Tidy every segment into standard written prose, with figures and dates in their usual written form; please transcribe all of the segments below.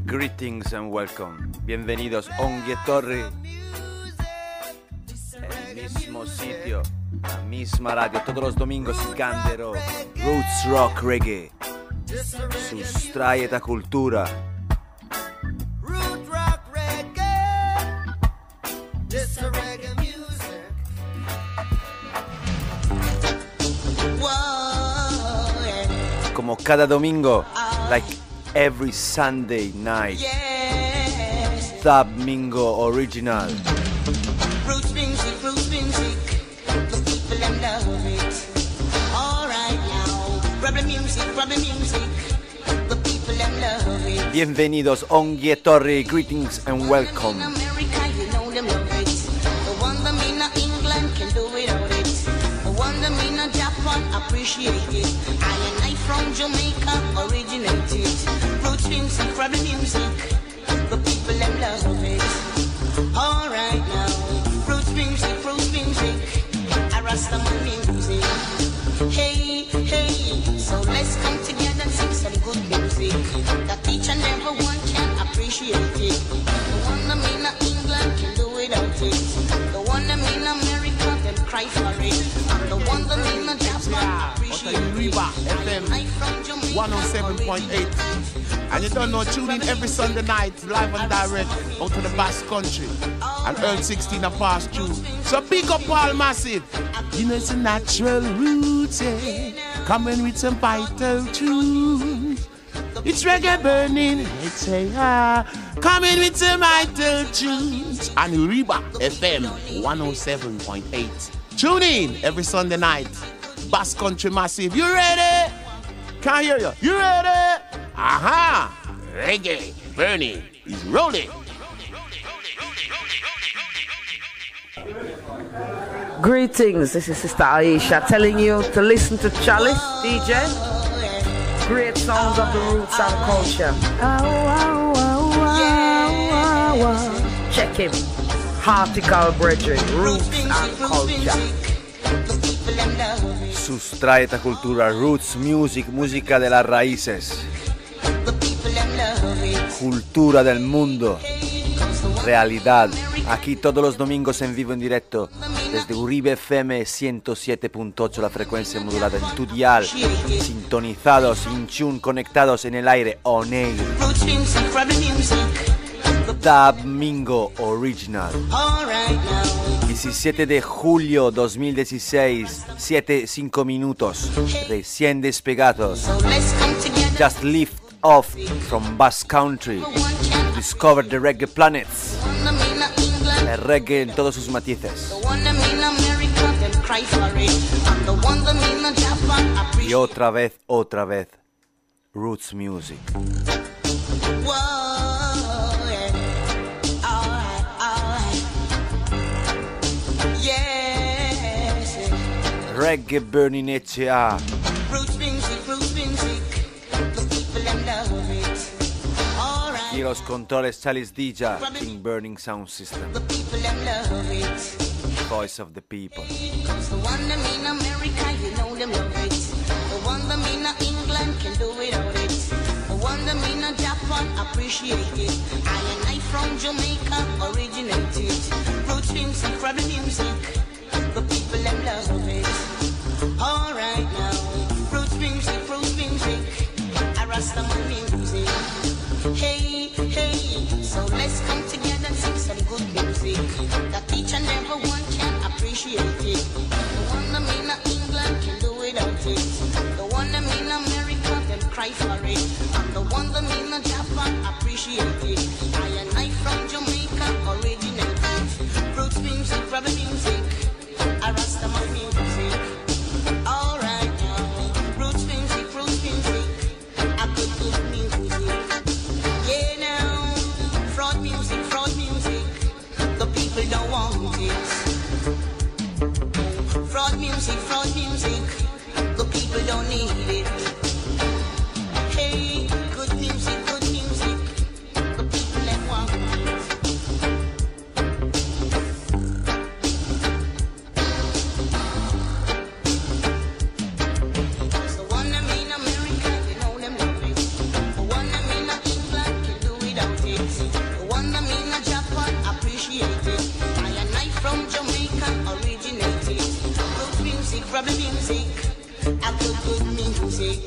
Greetings and welcome. Bienvenidos Ongie Torri. El mismo sitio, la misma radio. Todos los domingos Candero. Roots Rock Reggae. Sustraieta cultura. Como cada domingo, like every Sunday night, Dub Mingo Original. Roots music, the people them love it. Alright now, problem music, the people them love it. Bienvenidos Ongie Torri, greetings and welcome. In America, you know them love it. The one them in England can do without it. The one them in Japan appreciate it. I from Jamaica originated. Roots music, problem music, the people them love it. Alright now, roots music, I rasta my music. Hey, hey, so let's come together and sing some good music that each and every one can appreciate it. The one them in England can do without it. The one them in America them cry for it. And the one them in Japan appreciate it. FM 107.8. And you don't know, tune in every Sunday night, live and direct, out to the Basque Country. And Earl 16 and past through. So big up all massive. You know it's a natural roots, yeah. Coming with some vital tunes. It's reggae burning, it's a coming with some vital tunes. And Uriba FM 107.8. Tune in every Sunday night. Basque Country Massive. You ready? Can't hear you. You ready? Aha! Reggae burning is rolling. Greetings, this is Sister Aisha telling you to listen to Chalice DJ. Great sounds of the roots and culture. Check him. Hartical Brethren, roots and culture. Sustraeta cultura, roots music, música de las raíces. Cultura del mundo. Realidad. Aquí todos los domingos en vivo en directo desde Uribe FM 107.8, la frecuencia modulada en tu dial, sintonizados, in tune, conectados en el aire, on air. Dub Mingo Original. 17 de julio 2016, 7:05 minutos, recién despegados. Just lift off from Basque Country to discover the reggae planets. El reggae en todos sus matices. Y otra vez, Roots Music. Reggae Burning H.A. Y los controles Chalice DJ, King Burning Sound System. Voice of the people. The one them in America, you know them love it. The one them in England can do without it. The one them in Japan appreciate it. I from Jamaica originated. Roots music, problem music, the people them love it. Alright now, roots music, I rasta my music. Hey, hey, so let's come together and sing some good music that each and every one can appreciate it. The one them in England can do without it. The one them in America them cry for it. And the one them in Japan appreciate it. I from Jamaica originated. Roots music, problem music, I rasta my music. Alright now, roots music, a good music. Yeah now, fraud music, the people don't want it. Fraud music, the people don't need it. Hey, good music, the people that want it. rubber music, a good music.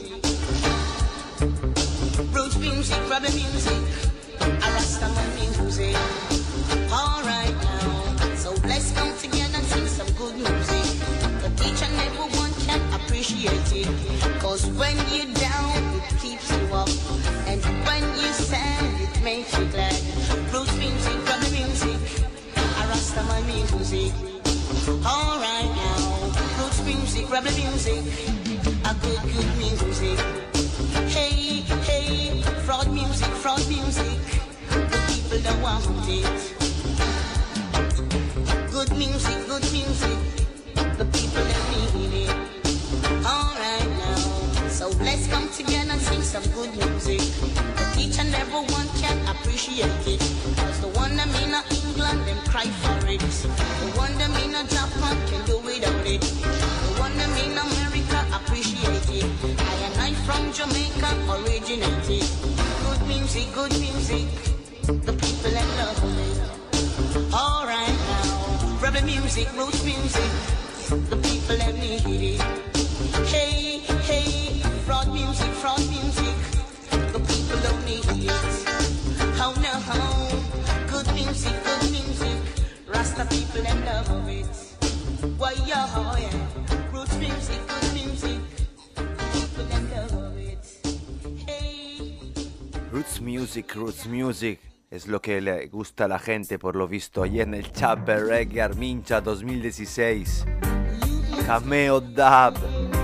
Roots music, rubber music, a Rastaman music. Alright now, so let's come together and sing some good music. But each and every one can appreciate it. Cause when you're down, it keeps you up. And when you stand, it makes you glad. Roots music, rubber music, a Rastaman music. Alright now, roots music, rubber music, a good music. Hey, hey, fraud music, the people don't want it. Good music, the people that need it. Alright now, so let's come together and sing some good music. But each and every one can appreciate it. Cause the one that mean England, them cry for it. The one that mean Japan can do without it. The one that mean America appreciate it. I and I from Jamaica originated. Good music, the people that love it. Alright now, rubber music, roots music, the people that need it. Hey, hey, fraud music, the people don't need it. How no, good music, Rasta people that love it. Why yeah, roots music, good music, people that love it. Hey. Roots music es lo que le gusta a la gente, por lo visto ayer en el Chapel Reggae Armincha 2016. Cameo Dub.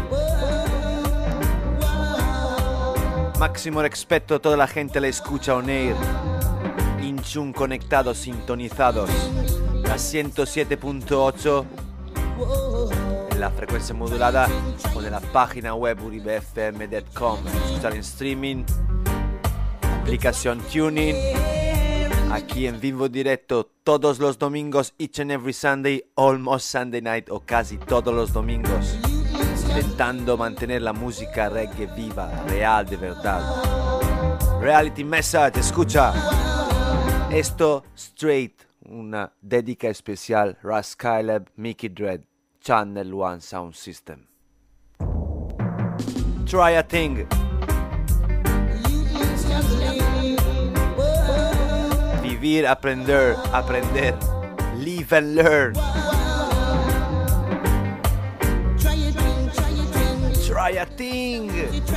Máximo respeto a toda la gente le escucha on air. Inchun conectados, sintonizados. La 107.8 en la frecuencia modulada o en la página web uribefm.com. Escuchar en streaming, aplicación Tuning, aquí en vivo directo todos los domingos, each and every Sunday, almost Sunday night o casi todos los domingos, intentando mantener la música reggae viva, real, de verdad. Reality Message, escucha esto straight, una dedica especial, Ras Caleb, Mickey Dread, Channel One Sound System. Try a thing. Vivir, aprender, live and learn. Try a thing.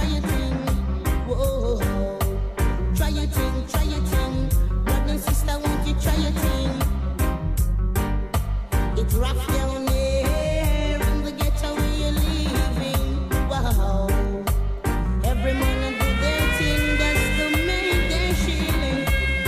It's rough down there in the ghetto where you're living. Wow. Every man do their thing just to make their shilling.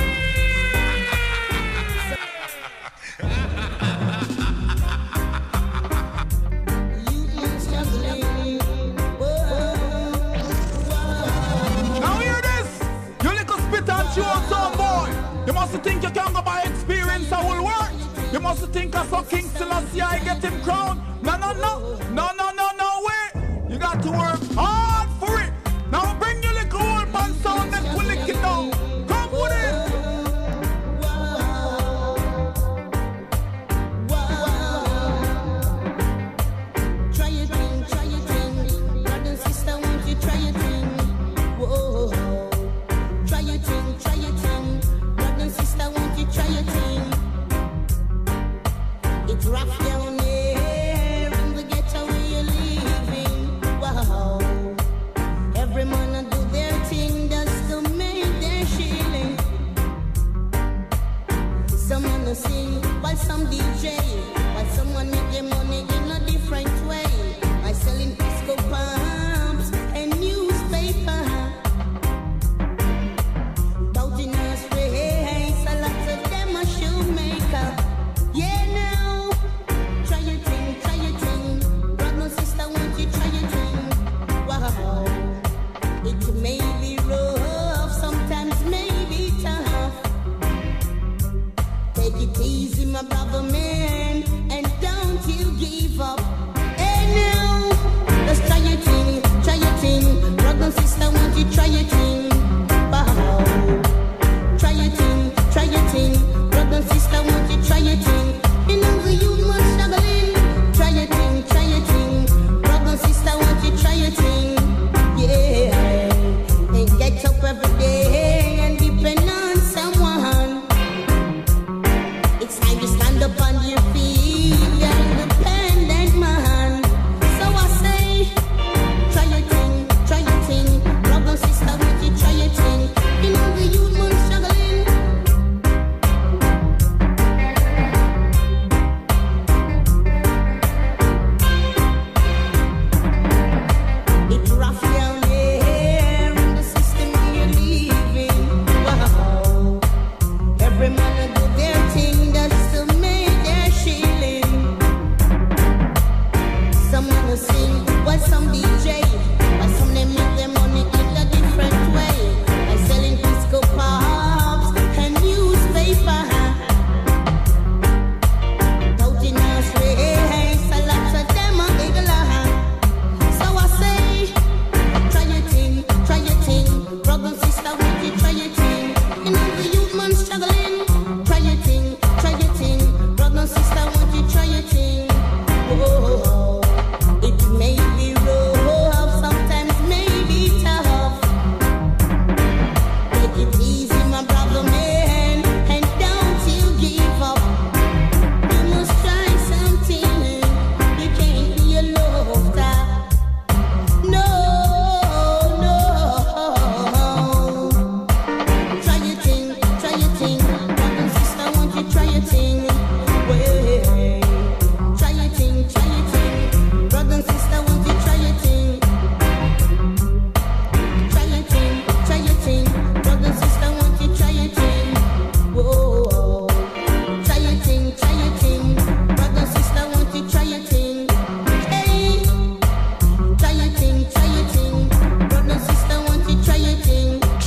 Now hear this! You little spit and chew out some boy! You must think you can go by experience and will work! You must think I saw King Selassie, I get him crowned. No way. You got to work hard for it. Now bring your little old man sound and we'll lick it down. Come with it. Try your thing. Brother and sister, won't you try your thing? Whoa. Try your thing. Brother and sister, won't you try your thing? It's rough down there in the ghetto where you're living. Wow. Every man do their thing just to make their shilling. Some man sing while some DJ, while someone make their money in a different way. By selling disco pumps and newspaper. Doubting us race, a lot of them are shoemaker. Yeah, now, try your thing. Brother, sister, won't you try your thing? Wow, it may be rough, sometimes may be tough. Take it easy, my brother man.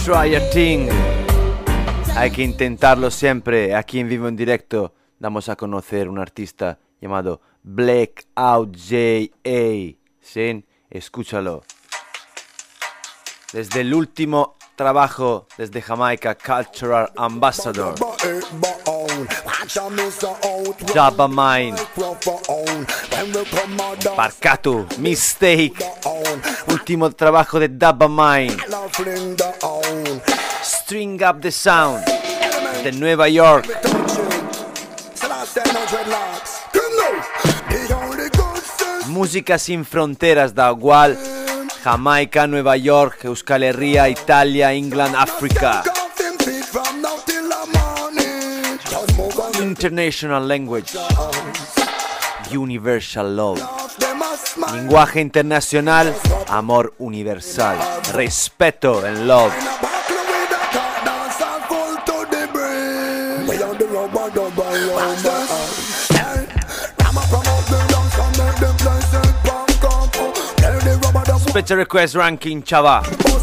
Try a thing. Hay que intentarlo siempre. Aquí en vivo en directo damos a conocer un artista llamado Blackout J.A. ¿Sí? Escúchalo. Desde el último trabajo desde Jamaica, Cultural Ambassador. Jabba Mine. Parcatu, Mistake. Último trabajo de Jabba Mine. String Up the Sound. De Nueva York. Música sin fronteras, da igual. Jamaica, Nueva York, Euskal Herria, Italia, England, África. International language. Universal love. Lenguaje internacional, amor universal. Respeto en love. Special request ranking, chava.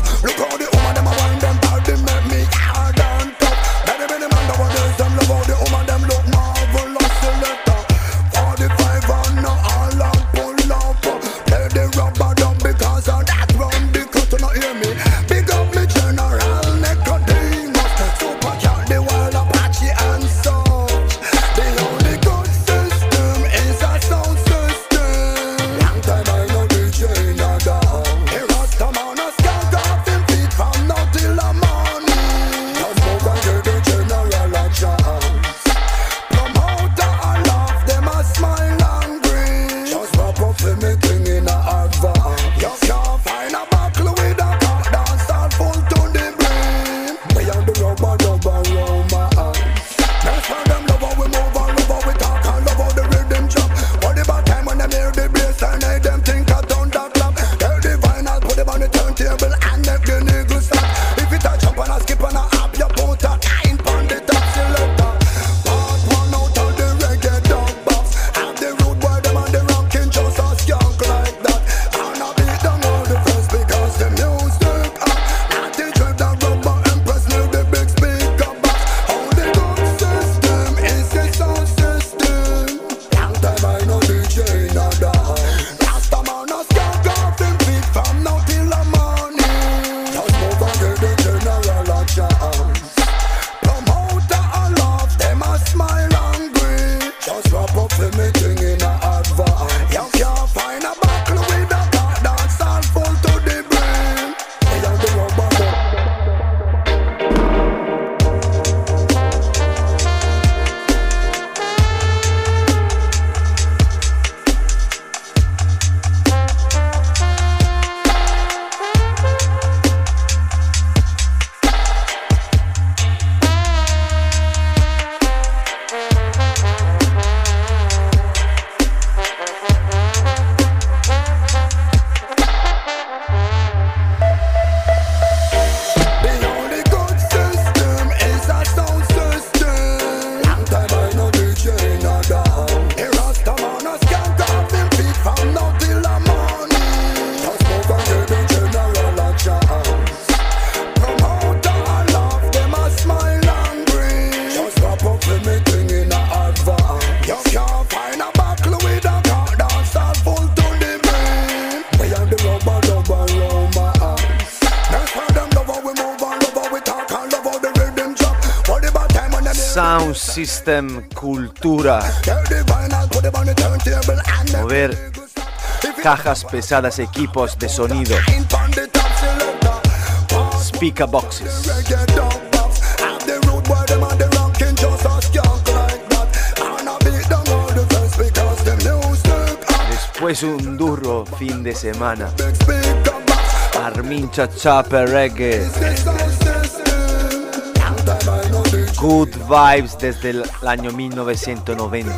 Sound System Cultura. Mover cajas pesadas, equipos de sonido. Speaker boxes. Después un duro fin de semana. Armin Chachape Reggae. Good vibes desde el año 1990.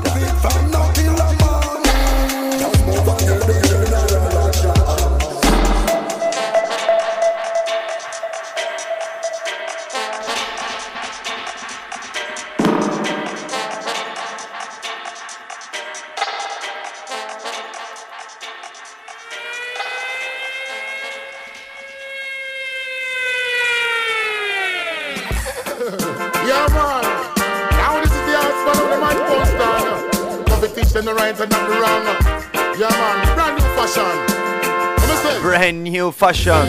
Them the right and not the wrong. Yeah man, brand new fashion. Brand new fashion.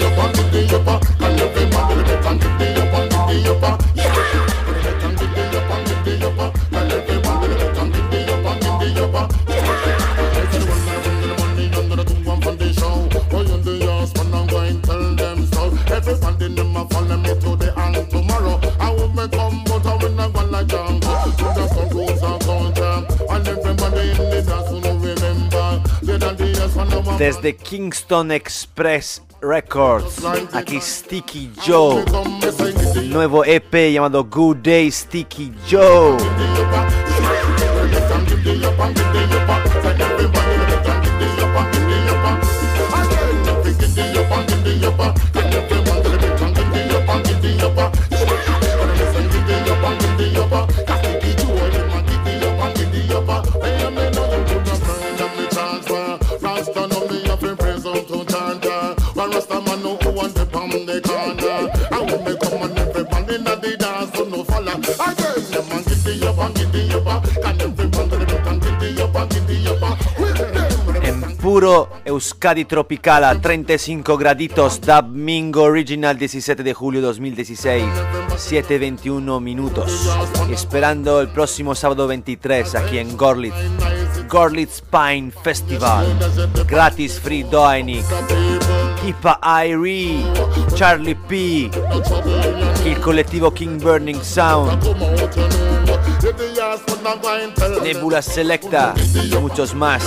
Everybody never follow me today and tomorrow. I will make come, but I will not go like jump. Just some rules and culture, and everybody in the dance will remember. Desde Kingston Express Records, aquí Sticky Joe, un nuevo EP llamado Good Day Sticky Joe. En puro Euskadi Tropical a 35 graditos, Dub Mingo Original 17 de julio 2016, 7:21 minutos. Y esperando el próximo sábado 23 aquí en Gorlitz, Gorlitz Pine Festival, gratis free Doinik, Kipa Irie, Charlie P, il collettivo King Burning Sound, Nebula Selecta y muchos más.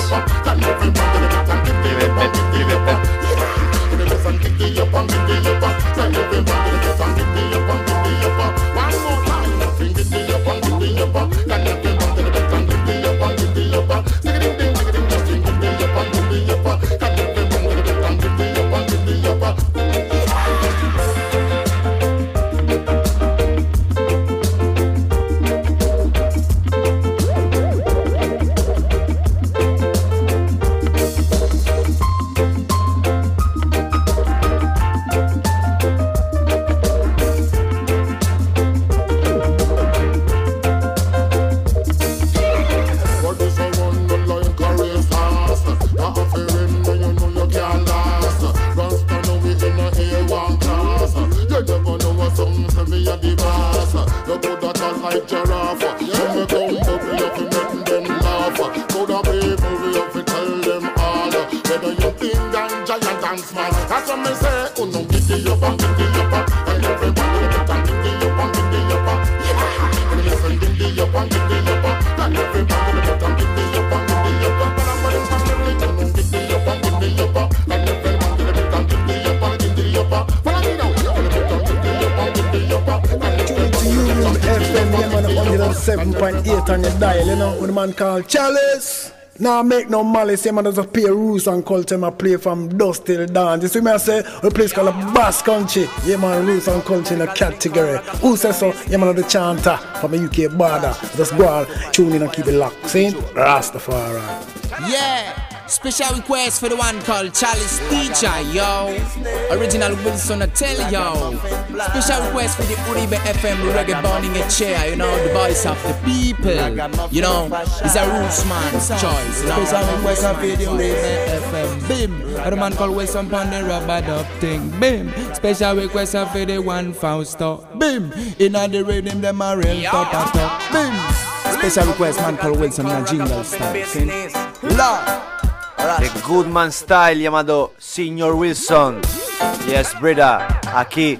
On your dial, you know, with a man called Chalice. Now make no malice, yeah man, there's a pair rules and culture, I play from dusk till dawn. You see me I say, a place called a Basque Country. Yeah man, rules and culture in a category. Who says so? Yeah man, the chanter from the UK border. Just go on, tune in and keep it locked. See? Rastafari. Yeah! Special request for the one called Chalice Teacher, yo. Original Wilson, I tell yo. Special request for the Uribe FM reggae born in a chair, you know, the voice of the people. You know, it's a roots man's choice. You know? Special request for the Uribe FM, bim. And the man called Wilson on the rubber dub thing, bim. Special request for the one Fausto, bim. In the rhythm, them are real top, bim. Special request man called Wilson on a jingle style, see? Lord. The Goodman Style llamado Senior Wilson. Yes, brother. Aquí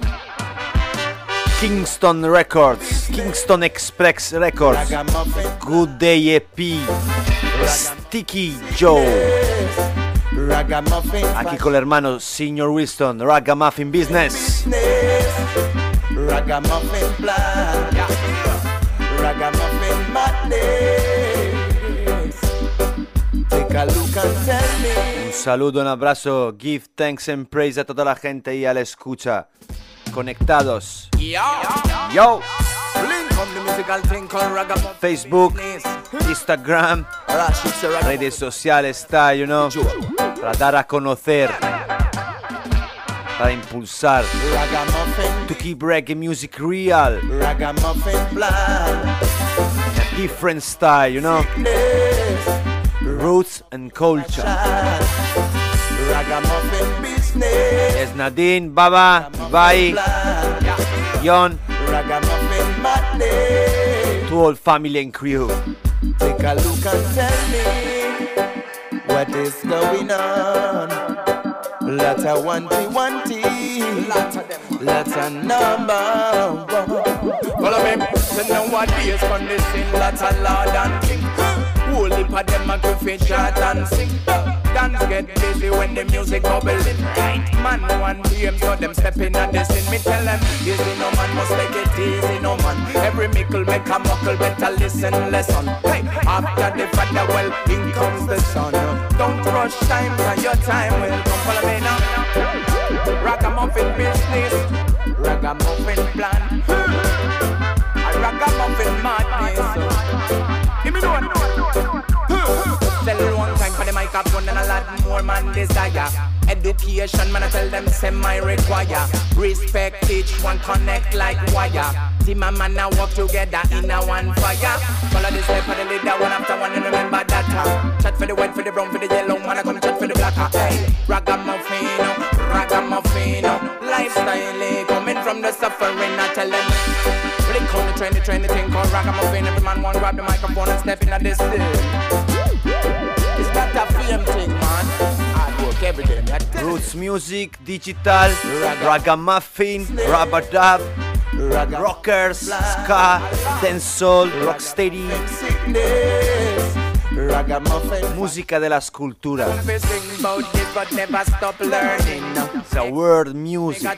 Kingston Records, Kingston Express Records, Good Day EP, Sticky Joe. Aquí con el hermano Senior Wilson, Ragamuffin Business. Ragamuffin Plan, Ragamuffin Madness. Take a look and tell me. Un saludo, un abrazo, give thanks and praise a toda la gente y a la escucha. Conectados. Yo. Facebook, Instagram, redes sociales está, you know, para dar a conocer, para impulsar, to keep reggae music real, a different style, you know. Roots and Culture. Ragamuffin business. Es Nadine, Baba, Vai, Yon, Ragamuffin madness. to all family and crew. Take a look and tell me what is going on. Lots of wanty, lots of number one. Follow me, so nowadays on this scene, lots of Lord and King. Whole heap of them a go fit shot and sing. Dance get busy when the music bubbling. Man one PM, so them stepping at the scene. Me tell them, easy no man, must take it easy no man. Every mickle make a muckle, better listen lesson. Hey, after the father, well, in comes the son. Don't rush time, cause your time will come. Follow me now. Ragamuffin business, ragamuffin plan, a ragamuffin madness. Give me one. Tell one time for the microphone and a lot more man desire. Education, man, I tell them semi-require. Respect each one, connect like wire. Team and man now work together in a one fire. Follow the step of the leader one after one and remember that. Chat for the white, for the brown, for the yellow, man, I come chat for the black. Hey, ragamuffin, ragamuffin, lifestyle coming from the suffering. I tell them, blink on the trendy thing called ragamuffin. Every man want grab the microphone and step in at this thing. It's not a film thing, man. I work every day. Roots music, digital, ragamuffin, rubber-dub, rockers, ska, dancehall, rocksteady, música de las culturas. It's a world music.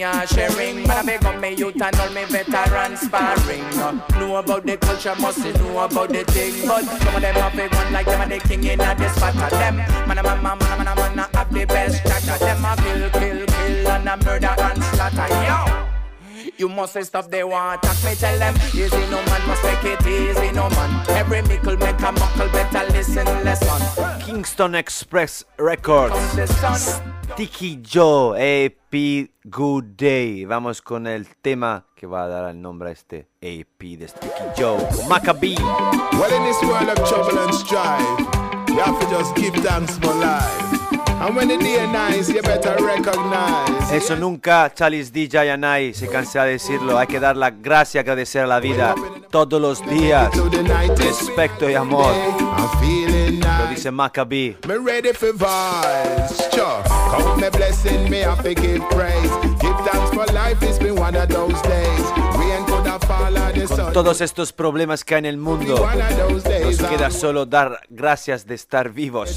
Know about the culture, must know about the thing. But some of them have big one like them and the king in this spot of them. Man, have the best chat. Them a kill and a murder and slaughter. Yo! You must stop the war attack, me tell them. Easy no man, must take it easy no man. Every mickle make a muckle, better listen lesson. Kingston Express Records, Sticky Joe, EP Good Day. Vamos con el tema que va a dar el nombre a este EP de Sticky Joe, Maccabee. Well, in this world of trouble and strife, you have to just give thanks for life. And when the day nice, you better recognize. Eso nunca Chalice DJ Anai se cansa de decirlo. Hay que dar la gracia, agradecer a la vida todos los días. Respeto y amor. Lo dice Maccabee. Me ready for vibes, sure. Count me blessing, me have to give praise. Give thanks for life, it's been one of those days. Rain could have fallen the sun. Con todos estos problemas que hay en el mundo, nos queda solo dar gracias de estar vivos.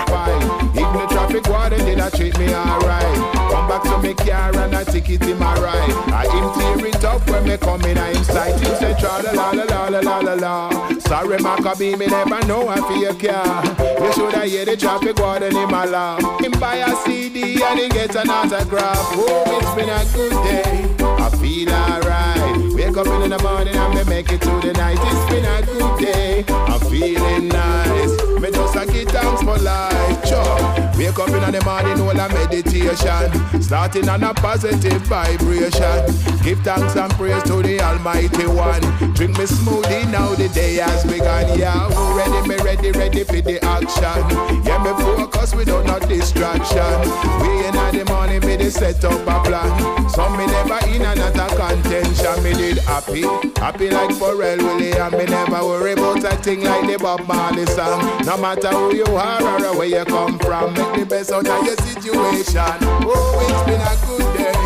Traffic warden did I treat me alright. Come back to me car and I take it in my ride. I him tear it up when me come in I him sight. Him say tra la la la la la la la. Sorry Maccabee, me never know I feel your car. You shoulda hear the traffic warden in my lap. Him buy a CD and he get an autograph. Oh, it's been a good day. I feel alright. Wake up in the morning and me make it to the night. It's been a good day. I'm feeling nice. Me just a give thanks for life. Sure. Wake up in the morning, all a meditation. Starting on a positive vibration. Give thanks and praise to the Almighty One. Drink me smoothie, now the day has begun. Yeah, ready for the action. Yeah, me focus without no distraction. We in the morning, me they set up a plan. Some me never in and not a contention. Me did happy like Pharrell Williams. Me never worry about a thing like the Bob Marley song. No matter who you are or where you come from, make the best out of your situation. Oh, it's been a good day.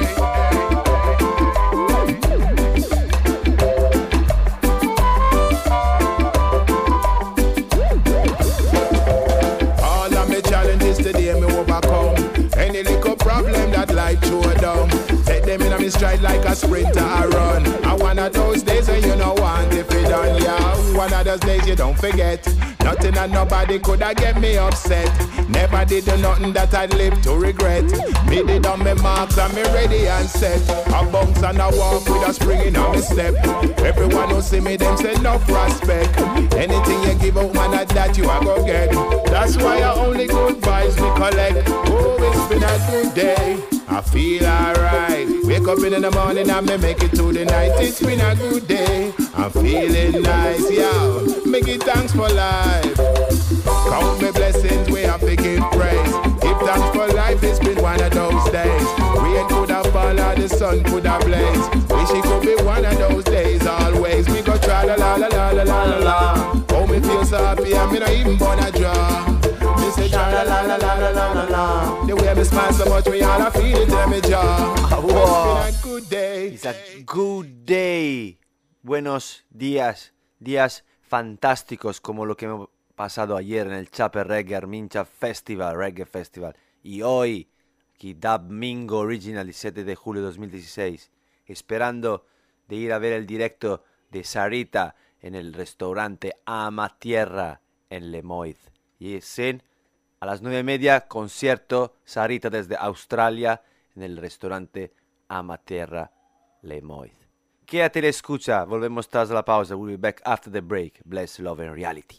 All of my challenges today me overcome. Any little problem that life throw down, take them in a me stride like a sprinter I run. And one of those days when you know want if it done, yeah. One of those days you don't forget. Nothing and nobody coulda get me upset. Never did do nothing that I'd live to regret. Me did on me marks and me ready and set. A bounce and a walk with a spring in on me step. Everyone who see me them say no prospect. Anything you give out man at that you a go get. That's why I only good vibes me collect. Oh, it's been a good day. I feel alright. Wake up in the morning and me make it to the night. It's been a good day. I'm feeling nice, yeah. Make it thanks for life. Count the blessings we have to give praise. Give thanks for life, it's been one of those days. Rain could have fallen, the sun could have blazed. Wish it could be one of those days always. Me go try la la la la la la la la. Oh, me feel so happy, I me not even wanna draw. Me say try la la la la la la la la. The way me smile so much, me all I feel it in my jaw. Wow. It's been a good day. It's a good day. Buenos días, días fantásticos como lo que hemos pasado ayer en el Chape Reggae Armincha Festival, Reggae Festival. Y hoy, aquí Dub Mingo Original, 17 de julio de 2016, esperando de ir a ver el directo de Sarita en el restaurante Ama Tierra en Lemoiz. Y a las 9:30, concierto Sarita desde Australia en el restaurante Ama Tierra Lemoiz. Quédate y escucha, volvemos tras la pausa. We'll be back after the break. Bless, love and reality.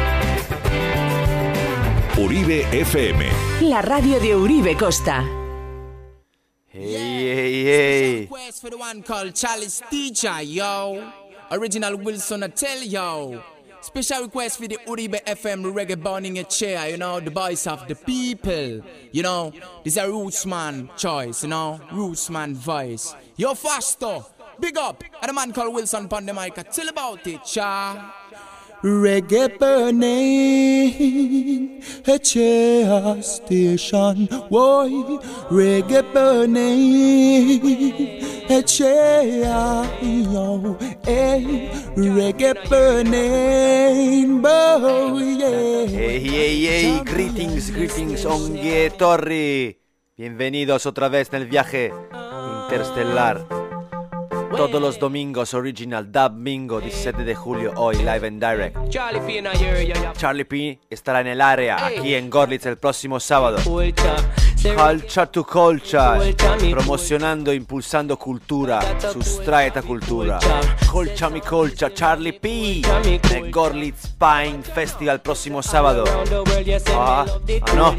Uribe FM. La radio de Uribe Costa. Hey. Request for the one called Chalice Teacher, yo. Original Wilson, I tell yo. Special request for the Uribe FM reggae burning a chair, you know, the voice of the people. You know, this is a Rootsman choice, you know, Rootsman voice. Yo, faster, big up, and the man called Wilson pon the mic, tell about it, cha. Reggae burning, a chair station, boy. Reggae burning, a chair, yo, hey. Reggae burning, boy, yeah. Hey, greetings, Ongue Torri. Bienvenidos otra vez en el viaje interestelar. Todos los domingos, Original Dub Mingo, 17 de julio, hoy, live and direct. Charlie P estará en el área, aquí en Gorlitz, el próximo sábado. Culture to Culture, promocionando, impulsando cultura, sustraeta cultura. Culture mi culture, Charlie P, el Gorlitz Pine Festival, próximo sábado. No.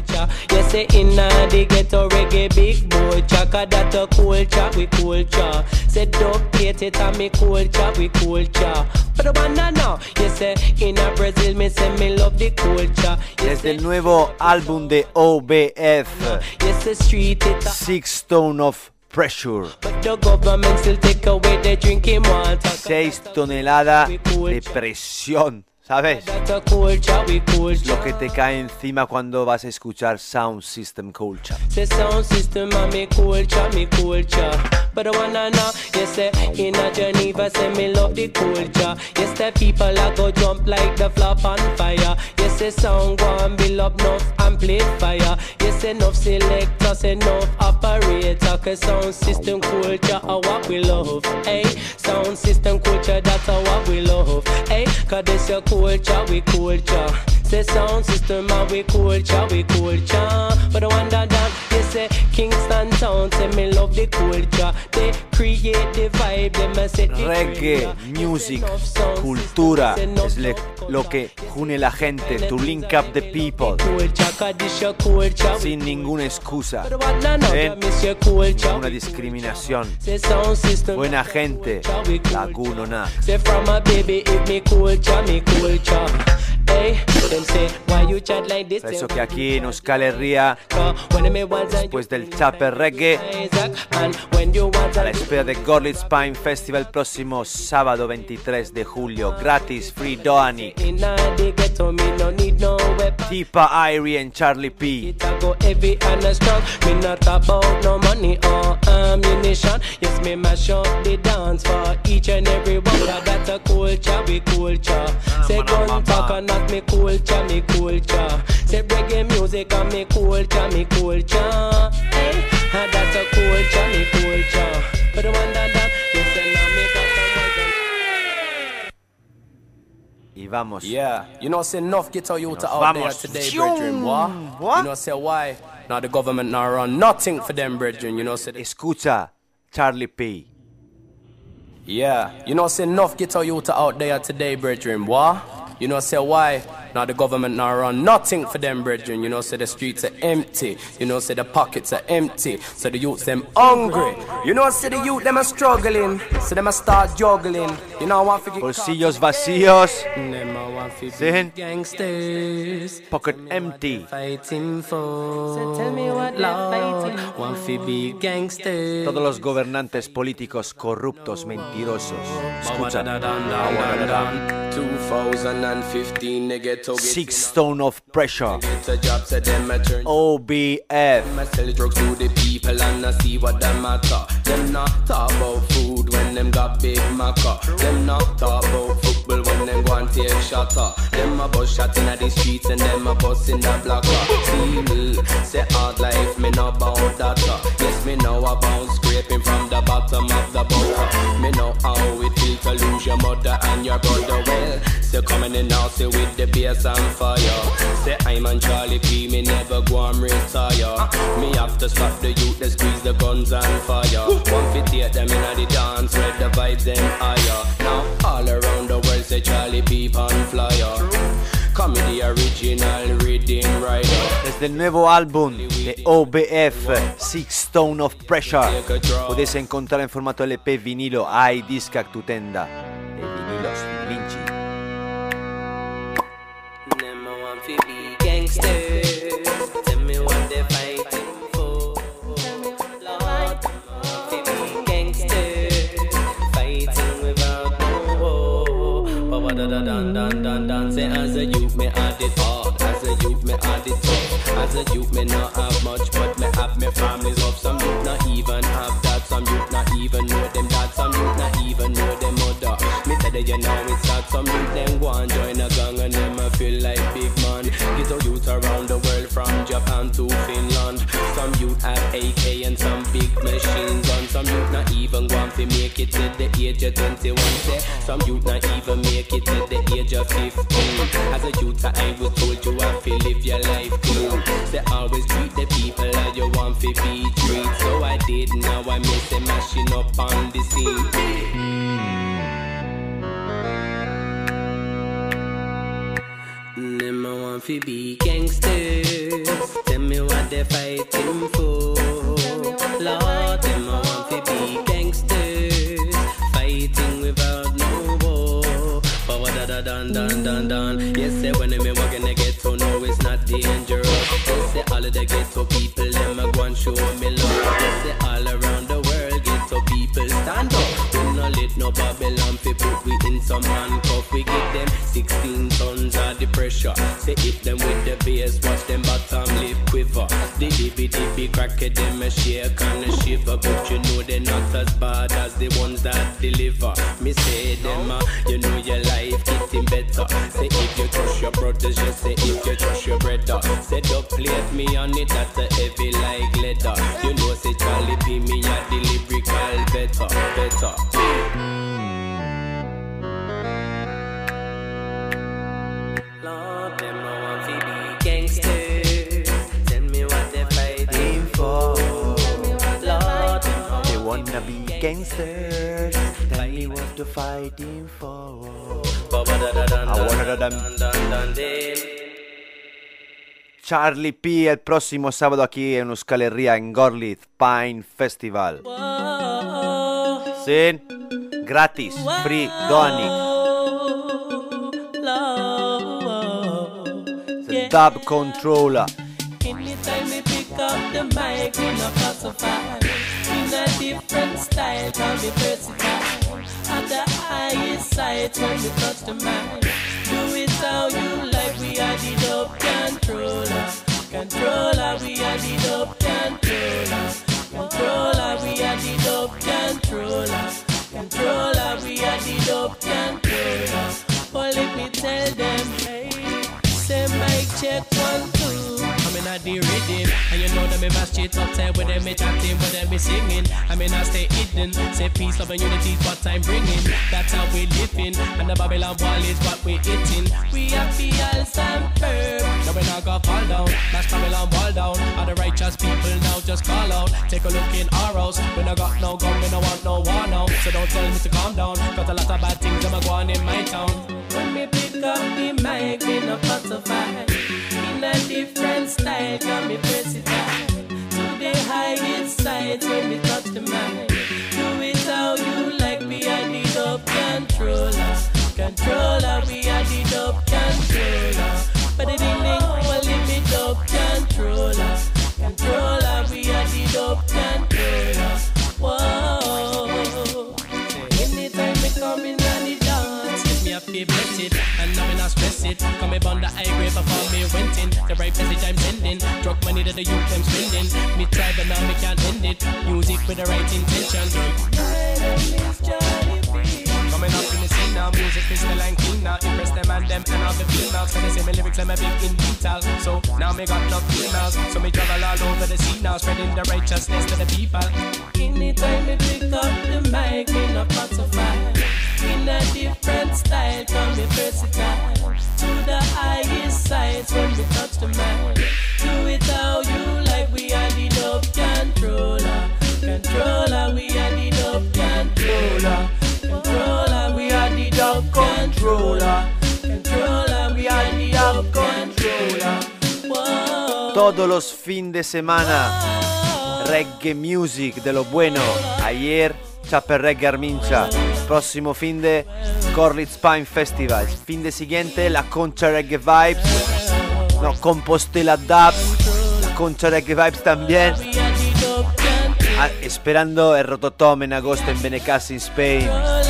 Get it and me culture, we culture. But the banana, you say in a Brazil, me say me love the culture. Desde el nuevo álbum de OBF, Yes, the street it. 6 Tone of Pressure. But the government still take away the drinking water. 6 toneladas de presión, ¿sabes? That's a culture, we culture. Lo que te cae encima cuando vas a escuchar Sound System Culture. The sound system and me culture, me culture. But the one I know, you say in a Geneva, say me love the culture. Yes, the people a go jump like the flop on fire. Yes, the sound go and build up enough amplifier. Yes, enough selectors, enough operator. Cause sound system culture are what we love. Hey, sound system culture, that's what we love. Hey, cause this your culture, we culture. Say sound system and we culture, we culture. But the one that you say Kingston Town, say me love the culture. They create the vibe, they say Reggae, music, cultura es lo que une la gente, to link up the people, sin ninguna excusa, ninguna discriminación. Buena gente, Laguno Nax. Por eso que aquí en Euskal Herria, después del Chape Reggae, a la espera de Gorlitz Pine Festival próximo sábado 23 de julio, gratis, free Doani, Tipa Irie and Charlie P. Yes, me mash up the dance for each and every one. That's a culture, we culture. Say gun talk and not me culture, me culture. Say reggae music and me culture, me culture. Hey, that's a culture, me culture. But the one that you say now me got some. Y vamos. Yeah, you know, say enough get our youth out there today, brethren. What? You know, say why? Now the government now run nothing for them, brethren. You know, say escucha, Charlie P. Yeah, you know, say enough get our youth out there today, brethren. What? You know, say why? Now the government now run nothing for them, brethren. You know, say the streets are empty. You know, say the pockets are empty. So the youths them hungry. You know, say the youth them are struggling. So them a start juggling. You know, I want to get bolsillos vacíos. Sin. Gangsters. Pocket empty. Fighting for. So tell me what Lord want to be gangsters. Todos los gobernantes políticos corruptos, mentirosos. Escucha. 2015 they get to 6 stone of pressure. OBF. Sell drugs to the people and I see what them matter. Them not talk about food when them got big maca. Them not talk about football when them go and take shotter. Them a bus shot in the streets and them a bus in the blocker. See me, say hard life, me know about that. Yes, me know about scraping from the bottom of the butter. Me know how it feels to lose your mother and your brother. Well, say coming in now, say with the bass and fire. Say I'm on Charlie P, me never go and retire. Me have to stop the youth, they squeeze the guns and fire. One fit take them in the dance, where the vibes them higher. Now all around the world say Charlie P on flyer. Comedy original reading writer. Desde el nuevo álbum de OBF, 6 Stone of Pressure, podéis encontrar en formato LP, vinilo, iDisc a tu tenda de vinilos Vinci. Tell me what they're fighting for. Lord, gangsters fighting without no war. But dun. Say as a youth me had it hard. As a youth me had it tough. As a youth me not have much, but me have me families up. Some youth not even have that. Some youth not even know them dad. Some youth not even know them mother. Me tell you now it's sad. Some youth them go and join a gang and them a feel like big man. Get a youth around the world from Japan to Finland. Some youth have AK and some big machine guns. Some youth not even go and make it to the age of 21. Say some youth not even make it to the age of 15. As a youth I was told you have to live your life clean. Say always treat the people as you want to be treated. So I did, now I miss them mashing up on the scene. Them I want to be gangsters. Tell me what they're fighting for. Lord, them I want to be gangsters. Fighting without no war. But what dun. Yes, say when I'm walking the ghetto, no, it's not dangerous. Yes, say all of the ghetto people, them a go and show me love. Yes, say all around the world, ghetto people stand up. We no let no Babylon fi put we in some handcuff. We give them 16 tons of the pressure. Say hit them with the bass, watch them bottom lip quiver. The dippy cracker them a shake and a shiver. But you know they're not as bad as the ones that deliver. Me say them you know your life getting better. Say if you trust your brothers, just say if you trust your brother. Say don't plate me on it, that's a heavy like leather. You know say Charlie P me a the lyrical better. Lord, them I want to be gangsters. Tell me what they're fighting for. Lord, they wanna be gangsters. Tell me what they're fighting for. Charlie P el prossimo sabato aquí en Euskal Herria en Gorlitz Pine Festival. Sin gratis, free, doanik. The dub controller. Anytime we pick up the mic, we not classify. In a different style, can be versatile. At the highest side, when we touch the mic. Do it how you like, we are the dub controller. Controller, we are the dub controller. Controller, we are the dub controller. Controller, we are the dub controller. But let me tell them, hey, say mic check 1, 2. I'm in a the rhythm, and you know that me mash it up time with them me chatting, with them me singing. I mean I stay hidden, say peace, love and unity is what I'm bringing. That's how we living, and the Babylon wall is what we hitting. We have the all stand firm, now we not gonna fall down. Mash Babylon wall down, all the righteous people now just just call out. Take a look in our house. When I got no gun, when I want no war now. So don't tell me to calm down, cause a lot of bad things I'm going in my town. When me pick up the mic, me no butterfly. In a different style, got me versatile. To the highest sides when me touch the mic. Do it how you like, we are the dub controller. Controller, we are the dub controller. But the ding ding, well let me dub controller. Controller, we are the dub controller. Whoa. Anytime we come in on the dance, yes, me a feel blessed, and now me not stress it. Come me bond the high grade before me went in. The right message I'm sending, drug money that the youth them spending. Me try but now me can't end it. Music with the right intention. Coming up in the scene now, music is still and clean now. Impress them and them and all the females. When they say my lyrics, I'm a big in detail. So now me got no females. So me travel all over the scene now, spreading the righteousness to the people. Anytime me pick up the mic, me no butterfly. In a different style, come me versatile. To the highest sides when we touch the mic. Do it how you like, we are the dub controller. Controller, we are the dub controller. Controller, we are the dub controller. Controller, we are the dub controller. Whoa. Todos los fin de semana, reggae music de lo bueno. Ayer, Chapel Reggae Armincha. Próximo fin de Gorlitz Pine Festival. Fin de siguiente, la Concha Reggae Vibes. No, Compostela Dub. La Concha Reggae Vibes también. Esperando el Rototom en agosto en Benicassim, Spain.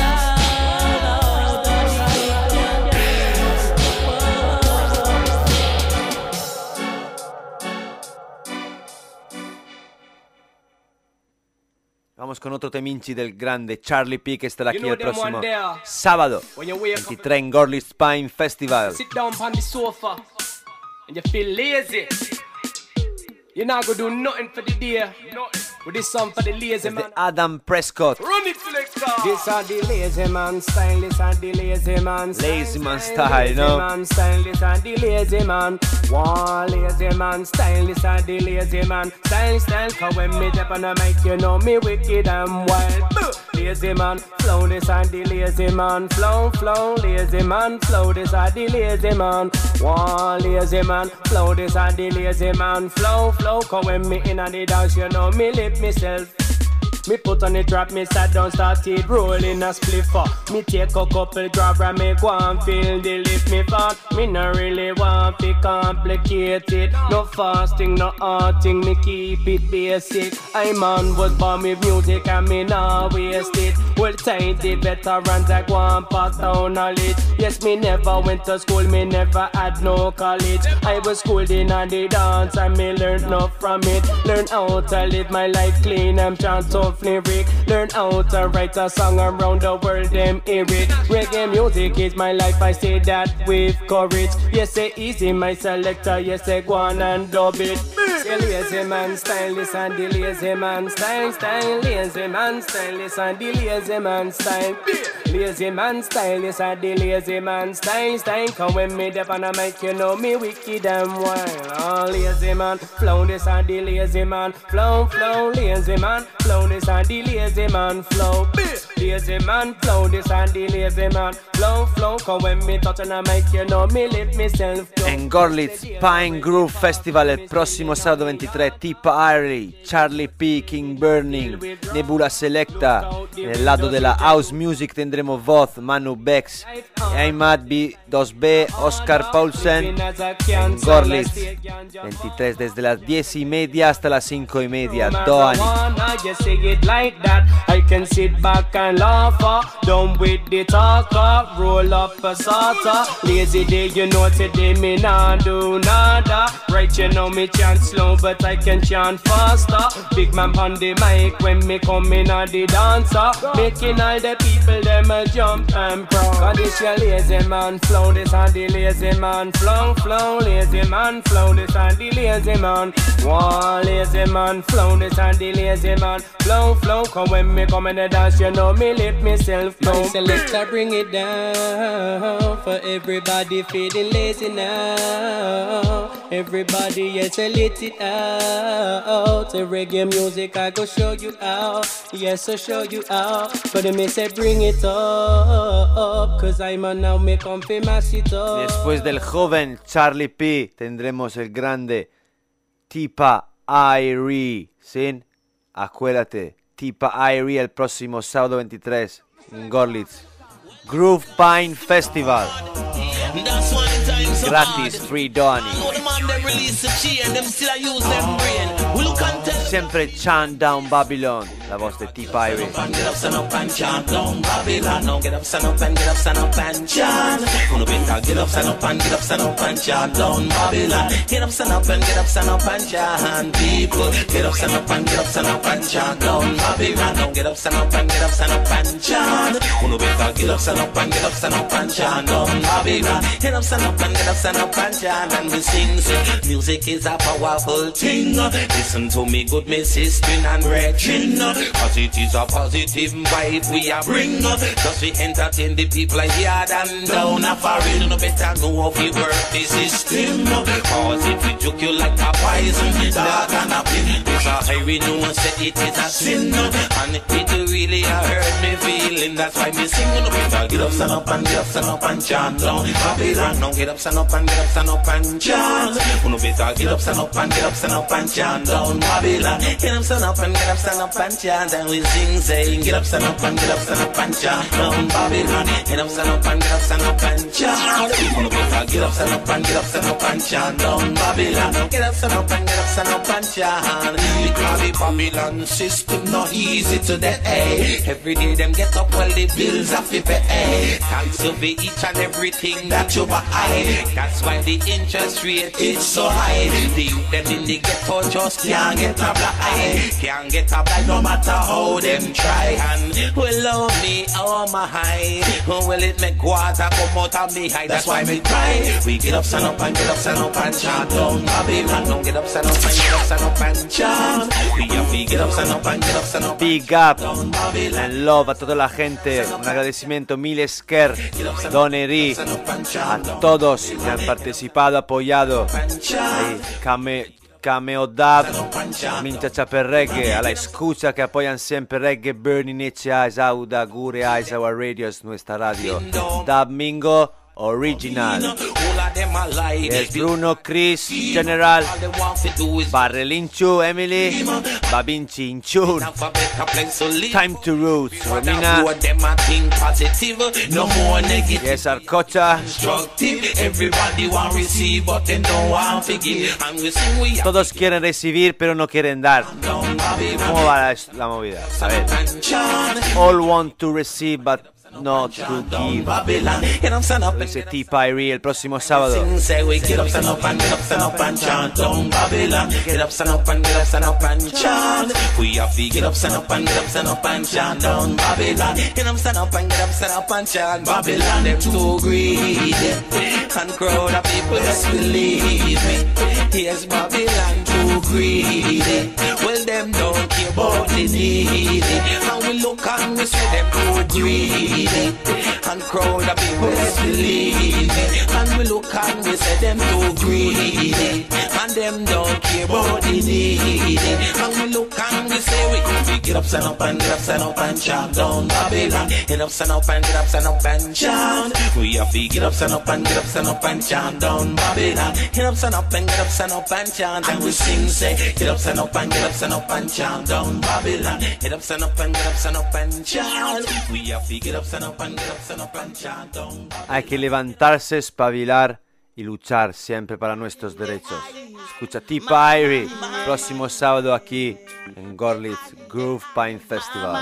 Vamos con otro teminchi del grande Charlie P, que estará aquí el próximo sábado 23 en Gorlitz Pine Festival. Sit down on the sofa and you feel lazy. You're not gonna do nothing for the day. With this song for the lazy man. Adam Prescott. Run it, selector. This are the lazy man style. This are the lazy man style. Lazy man style, no? Lazy man style. This are the lazy man. One lazy man style. This are the lazy man style. Cause when me step on the mic, you know me wicked and wild. Lazy man flow. This are the lazy man flow. Lazy man flow. This are the lazy man. One lazy man flow. This are the lazy man flow. Cause when me in the dance, you know me lift myself. Me put on the trap, me sat down, started rolling a spliffer. Me take a couple drop and me go and feel the lift me fat. Me no really want to complicate it. No fasting, no arting, me keep it basic. I man was born with music and me nah waste it. Well tidy veterans I go and pass down knowledge. Yes, me never went to school, me never had no college. I was schooled in the dance and me learned enough from it. Learn how to live my life clean and chant tough lyric. Learn how to write a song around the world, them hear it. Reggae music is my life, I say that with courage. Yes, say easy, my selector, yes, say go on and dub it. Say lazy man style, this and the lazy man style. Lazy man style, this and the lazy man style. Lazy man style, this and the lazy man style. Cause when me dep on the mic, you know me wicked and wild. Oh, lazy man, flow, this and the lazy man. Flow, lazy man, flow, this and the lazy man. Flow, lazy man, flow, this and the lazy man. Flow, cause when me touch on the mic, you know me lift myself. En Gorlitz Pine Groove Festival el próximo sábado 23, Tipa Irie, Charlie P, King Burning, Nebula Selecta. En el lado de la House Music tendremos Voz, Manu Bex, Aimad B, 2B, Oscar Paulsen. En Gorlitz 23 desde las 10:30 hasta las 5:30. Doani. I can sit back and laugh, done with the talker, roll up a salsa. Lazy day, you know today me nah do nada. Right, you know me chant slow, but I can chant faster. Big man on the mic when me come in on the dancer, making all the people them a jump and proud. Cause this your lazy man flow, this and the lazy man flow, lazy man flow, this and the lazy man. One lazy man flow, this and the lazy man flow. Cause when me come in the dance, you know me lift myself. My selector bring it down for everybody feeling lazy now. Everybody, yes, I let it out. The reggae music, I go show you out. Yes, I show you out. But me say bring it up, cause I'm a now me come famous it up. Después del joven Charlie P tendremos el grande Tipa Irie, ¿sí? Acuérdate, Tipa Irie el próximo sábado 23 en Gorlitz. Groove Pine Festival. Gratis, free Donny. Sempre chant down Babylon. La voz de Tipa Irie. Get up, stand up and chant down Babylon. Now get up, stand up and get up, stand up and chant. Gonna be get up, stand up and get up, stand up and chant down Babylon. Get up, stand up and get up, stand up and chant. People, get up, stand up and get up, stand up and chant down Babylon. Now get up, stand up and get up, stand up and chant. Gonna be get up, stand up and get up, stand up and chant down Babylon. Get up, stand up and get up, stand up and chant. And we sing, music is a powerful thing. Listen to me, good me sister and brethren. Cause it is a positive vibe we are bring. Just we entertain the people here and down a foreign. No better know how we work the system. Cause if we took you like a poison, dog and a pin. It's a highway, no one said it is a sin. And it really hurt me feeling. That's why me sing. No better get up, stand up and get up, stand up and chant down Babylon. Now get up, stand up and get up, stand up and chant. No better get up, stand up and get up, stand up and chant down Babylon. Get up, stand up and get up, stand up and chant. And we sing, saying, get up, stand up and get up, stand up and chant down Babylon. Get up, stand up and get up, stand up and chant. No better get up, stand up and get up, stand up and chant down Babylon. Get up, stand up and get up, stand up and chant. Because the Babylon system not easy to the A. Every day them get up while the bills have to pay. Thanks to be each and everything that you buy. That's why the interest rate is so high. The youth them in the ghetto just can't get a black eye. Can't get a black no matter how them try. And will love me, oh my high. Will it make water come out of me high? That's why me cry. We get up, stand up and get up, stand up and chant down Babylon. Don't get up, stand up and get up, stand up and chant. We have to get up, stand up and get up, stand up. Big up and love a toda la gente. Un agradecimiento mil Esker, Donnery, a todos que han participado, apoyado. Ahí, Cameo Dab, Mincha Chaper Reggae, a la escucha que apoyan siempre Reggae, Burning H.A. Sauda, Gure Aizawa Radio es nuestra radio. Dab Mingo Original. Es Bruno, Chris, General, Barrelinchu, Emily, Babinchi, Inchun. Time to Roots, Romina. Yes, Arcocha. Todos quieren recibir, pero no quieren dar. ¿Cómo va la movida? A ver. All want to receive, but not to give. Ese Tipa Irie el próximo sábado. Get up, stand up and get up, stand up and chant down Babylon. Get up, stand up and get up, stand up and chant. We have to get up, stand up and get up, stand up and chant down Babylon. Get up, stand up and get up, stand up and chant Babylon. Them too greedy and crowd of people just believe me. Here's Babylon too greedy. Well, them don't care about the needy. And we look and we say them too greedy. And crowd of people just believe me. And we look and we say them too greedy. And them don't care about the needy. And we look and we say we get up, stand up and get up, stand up and chant down Babylon. Get up, stand up and get up, stand up and chant. We have to get up, stand up and get up, stand up and chant down Babylon. Get up, stand up and get up, stand up and chant. And we sing, say, get up, stand up and get up, stand up and chant down Babylon. Get up, stand up and get up, stand up and chant. We have to get up, stand up and get up, stand up and chant down Babylon. Hay que levantarse, espabilar y luchar siempre para nuestros derechos. Escucha Tipa Irie, próximo sábado aquí en Gorlitz Groove Pine Festival.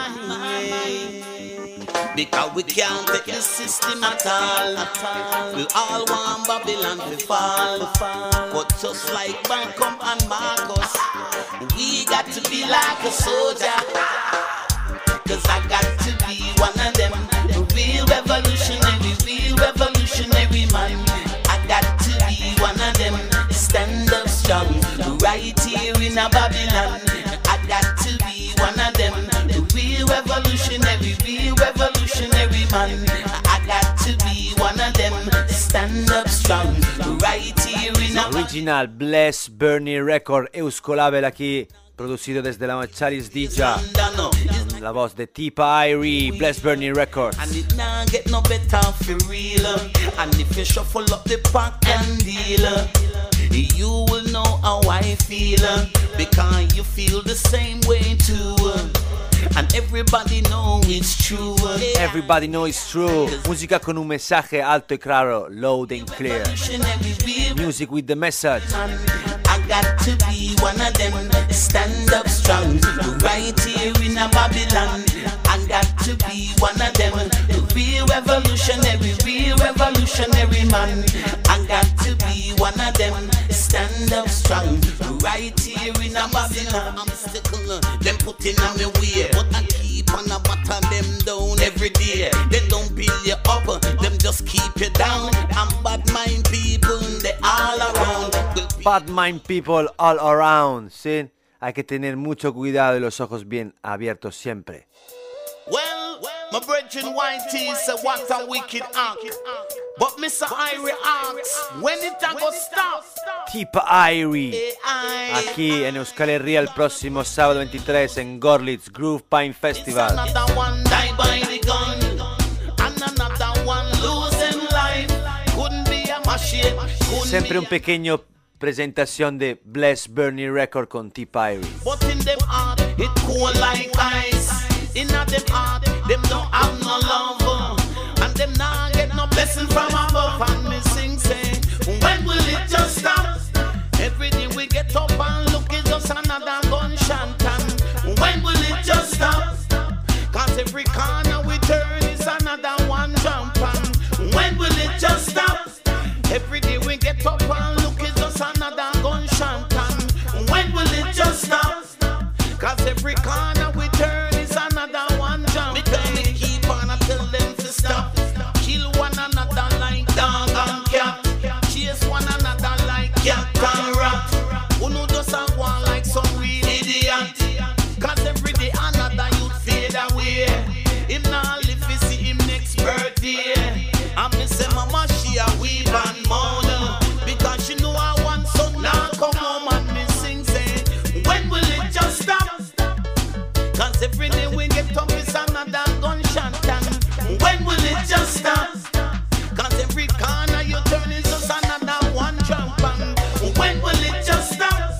Because we can't take the system at all. We all want Babylon to fall. But just like Malcolm and Marcus, we got to be like a soldier. Cause I got to be one of them, a real revolutionary man. I got to be one of them, stand up strong, right here in a Babylon. I got to be one of them, a real revolutionary man. I got to be one of them, stand up strong. Right here in a Original Bless Bernie Record, Eusko Label aquí, producido desde la Chalice DJ, la voz de Tipa Irie, Bless Bernie Records. And it now get no better for real. And if you shuffle up the pack and deal, you will know how I feel. Because you feel the same way too. And everybody know it's true. Everybody know it's true. Música con un mensaje alto y claro, loud and clear. Music with the message. I got to be one of them. Stand up strong. Right here in a Babylon. I got to be one of them. Real revolutionary man. I got to be one of them. Stand up strong. Right here in a Babylon. I'm stickle. Them putting on me way. But I keep on a batter them down every day. They don't build you up. Them just keep you down. I'm bad mind people. They all around. Bad mind people all around. ¿Sí? Hay que tener mucho cuidado y los ojos bien abiertos siempre. Well, my brethren Whitey said what a wicked act. But Mr. Irie asks, when it a go stop? Tipa Irie, aquí en Euskal Herria el próximo sábado 23 en Gorlitz Groove Pine Festival. Another one die by the gun, and another one losing life. Couldn't be a machine. Siempre un pequeño presentación de Bless Bernie Record con Tipa Irie. But in them heart, it cold like ice. In them heart, them don't have no love. And them nah get no blessing from above. And me sing, say, when will it just stop? Every day we get up and look, it's just another gunshot. And when will it just stop? Cause every corner we turn is another one jump. And when will it just stop? Every day we get up and look, it's just another gunshot. And when will it just stop? Cause every corner we turn is another one jump. Because me keep on and tell them to stop. Kill one another like dog and cat. Chase one another like cat and rat. Who know just a one like some real idiot. Cause every day another youth fade away. Him now live to see him next birthday. And me say mama she a weep and moan. Because she know I want son now come home and me sing say, when will it just stop? Cause every day we get up is another gunshot. And when will it just stop? Cause every corner you turn is just another one jump. And when will it just stop?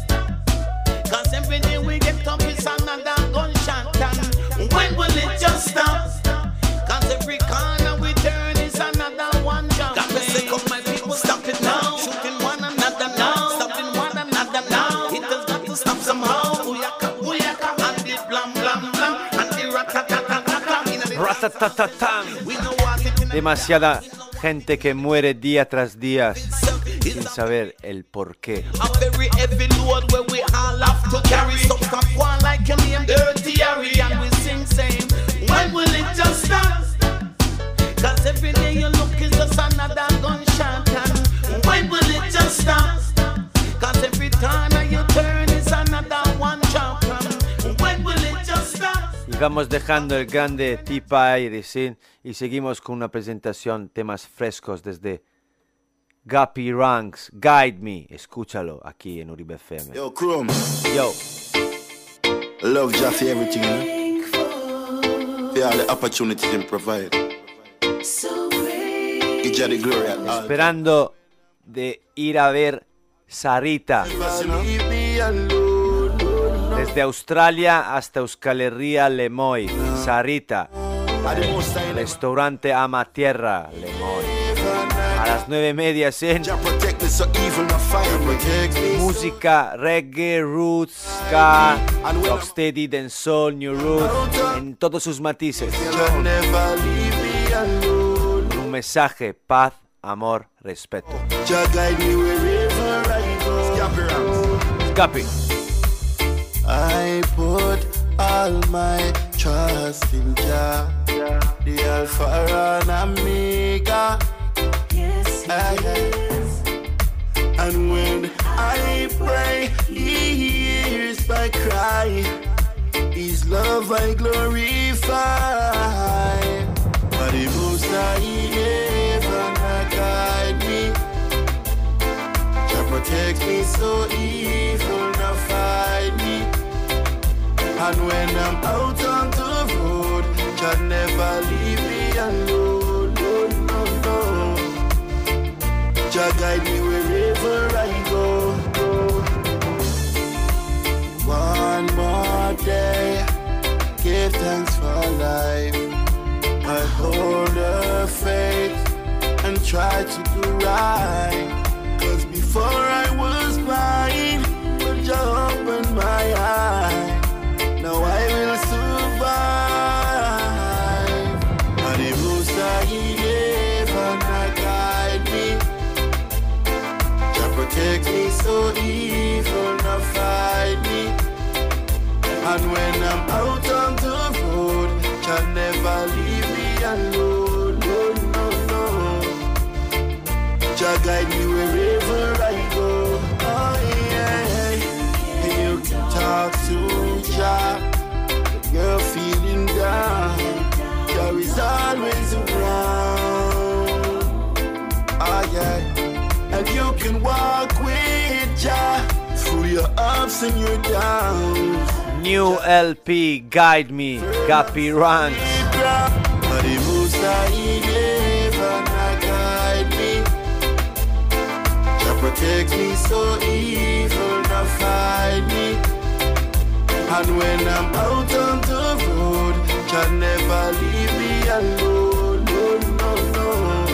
Cause every day we get up is another gunshot. And when will it just stop? Cause every corner we turn is another one jump. Got me sick of my people, stop it now. Shooting one another now. Stopping one another now. It has got to stop somehow. Booyaka, booyaka, and the blam blam blam, and the ratatatata. Ratatatatán. Demasiada gente que muere día tras día sin saber el por qué. A very heavy load where we all have to carry. So stop one like your name Dirty Harry. And we sing same, when will it just stop? Cause every day you look is just another gunshot. And when will it just stop? Cause every time you turn is another one jump. And when will it just stop? Y vamos dejando el grande Tipa Irie, ¿sí? Y seguimos con una presentación, temas frescos desde Guppy Ranks, Guide Me, escúchalo aquí en Uribe FM. Yo, Chrome. Yo. Love Jaffe everything, you know? For all the opportunities they provide. Give Jah the glory at all. Esperando de ir a ver Sarita. Desde Australia hasta Euskal Herria, Lemoy. Sarita. Restaurante Ama Tierra, Lemoy. A las 9:30 en música reggae, roots, ska, rocksteady, dancehall, new roots, en todos sus matices. Con un mensaje, paz, amor, respeto. Scappy. I put all my trust in Jah, the Alpha and Omega. Yes, yes. And when I pray, He hears my cry. His love I glorify. But He moves not ever guide me. protect me so evil now find me. And when I'm out on the road, Jah never leave me alone. No, no, no. Jah guide me wherever I go. One more day, give thanks for life. I hold the faith and try to do right. 'Cause before I was blind, but Jah opened my eye. Now I will survive. And the Most High, He never guide me. Jah protect me so evil now fight me. And when I'm out on the road, Jah never leave me alone. No, no, no. Jah guide me wherever I go. Oh yeah. And you can talk to Jah. You're feeling down. Jah is always around. Oh yeah. And you can walk with Jah through your ups and your downs. New LP, Guide Me, Guppy Ranks. But the Most High, He never guide me. Jah protect me so evil now find me. And when I'm out on the road, Jah never leave me alone. No, no, no.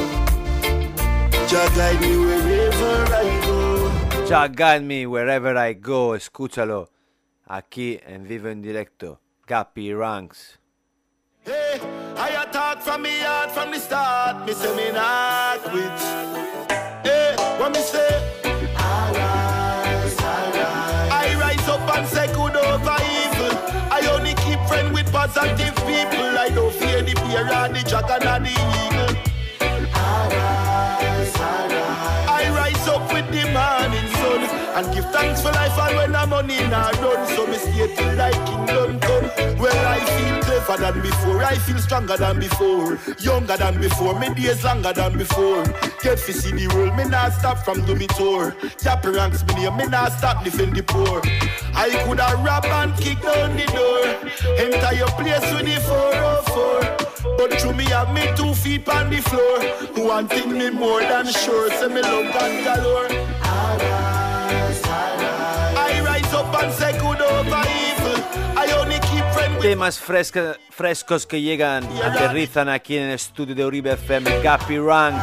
Jah guide me wherever I go. Jah guide me wherever I go. Escúchalo aquí en vivo en directo. Guppy Ranks. Hey, I attack from me heart from the start. Me say me not quit. Hey, what me say? I rise up and say good over evil. I only keep friends with positive people. I don't fear the bear or the dragon or the eagle. I rise up with the morning sun and give thanks for life and when I'm money not done. So me stay till thy kingdom come. Well, I feel clever than before, I feel stronger than before, younger than before, me days longer than before. Get to see the world, me not stop from do me tour. Guppy Ranks me name, me not stop defend the poor. I coulda rap and kick down the door, enter your place with the 404. But through me have me 2 feet on the floor. One thing me more than sure, say me love and galore. I rise up and say good over evil. I only keep friends with Temas frescos que llegan, aterrizan aquí en el estudio de Uribe FM. Guppy Ranks.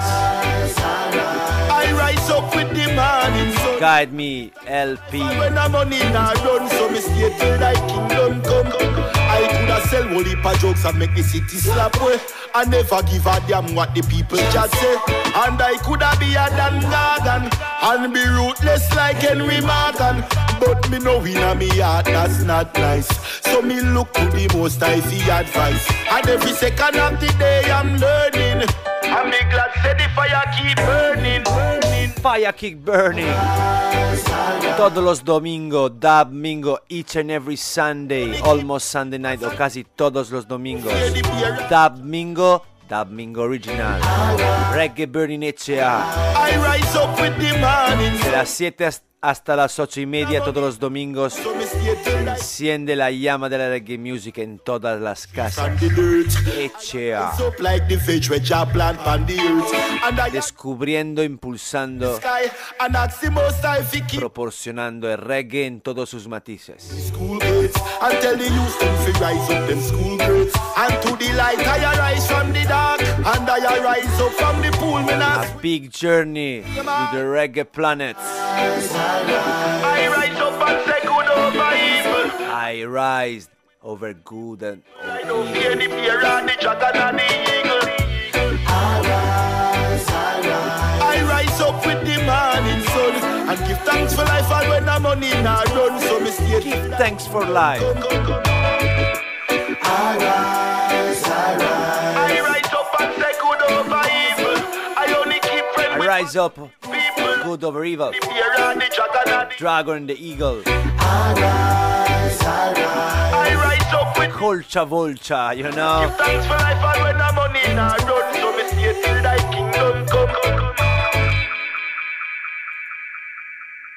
I rise up with the morning sun. Guide Me LP. When I'm money not done, so me stay till thy kingdom come. I coulda sell whole heap of jokes and make the city slap way. I never give a damn what the people just say. And I coulda be a Dan Gargan and be ruthless like Henry Morgan. But me know inna me heart that's not nice. So me look to the Most High for advice. And every second of the day I'm learning. I'm be glad say the fire keep burning. Fire keep burning. Todos los domingos, Dub Mingo, each and every Sunday, almost Sunday night, o casi todos los domingos. Dub Mingo Original. Reggae Burning HA. De las 7 hasta las 8:30 todos los domingos. Enciende la llama de la reggae music en todas las casas. HA. Descubriendo, impulsando, proporcionando el reggae en todos sus matices. A big journey to the reggae planet. I rise up and say good over evil. I rise over good and I don't fear the bear and the dragon and the eagle. I rise up with the morning sun and give thanks for life and when the money not done. So me stay. Give thanks for life. I rise up and say good over evil. I only keep friends with Rise up, good over evil. the bear and the dragon and the Dragon and the eagle. I rise up with Vulture, you know. give thanks for life and when the money not done. So me stay till thy kingdom come.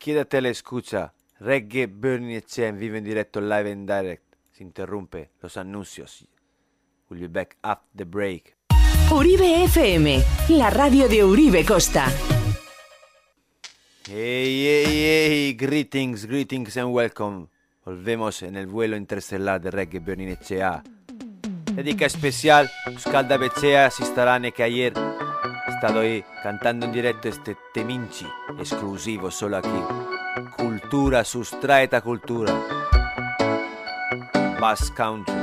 Quédate a la escucha. Reggae Burning Echea en vivo en directo, live and direct. Se interrumpe los anuncios. We'll be back after the break. Uribe FM, la radio de Uribe Costa. Hey, greetings and welcome. Volvemos en el vuelo interestelar de Reggae Burning Echea. Dedica especial, Euskalda Bechea, Sistarane, que ayer he estado ahí cantando en directo este teminchi exclusivo solo aquí. Cultura, sustraeta cultura. Basque Country.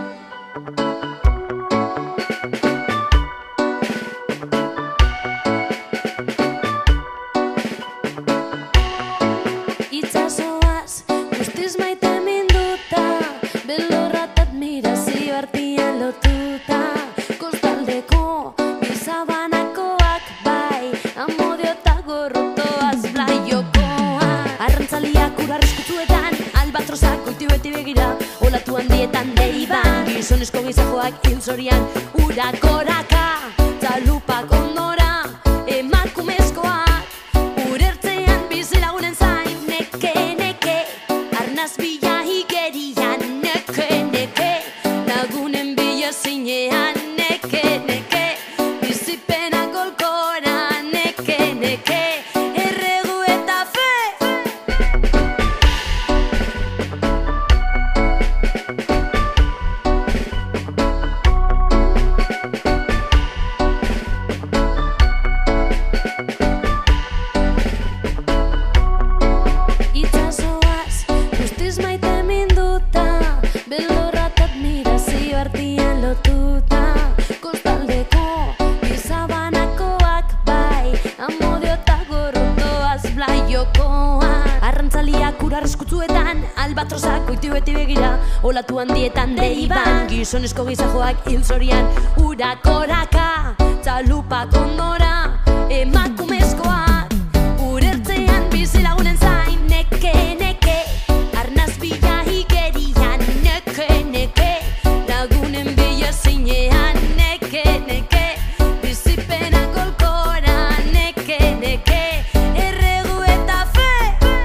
Itzazoaz, guztiz maite minduta, belorratat mira zibartian lotuta, kostaldeko bizabanakoak bai, amodio eta gorrotoaz blaiokoa. Arrantzaliak urarreskutzuetan, albatrosak goiti beti begira, olatu handietan deiban, gizonezko gizajoak hil zorian, urakoraka, txalupak ondora, emakumezkoak, urertzean bizilagunen zain, neke, arnaz bila higerian, neke, lagunen bila zinean, neke, bizipena golkora, neke, erregu eta fe. Itzazoaz, guztiz maite minduta, belorratat mira zibartian lotuta, kostaldeko bizabanakoak bai, amodio eta gorrotoaz blaiokoa. Arrantzaliak urarreskutzuetan, albatrosak goiti beti begira, olatu handietan deiban, gizonezko gizajoak hil zorian, urakoraka, txalupak ondora, emakumezkoak, urertzean bizilagunen zain, neke, arnaz bila higerian, neke, lagunen bila zinean, neke, bizipena golkora, neke, erregu eta fe.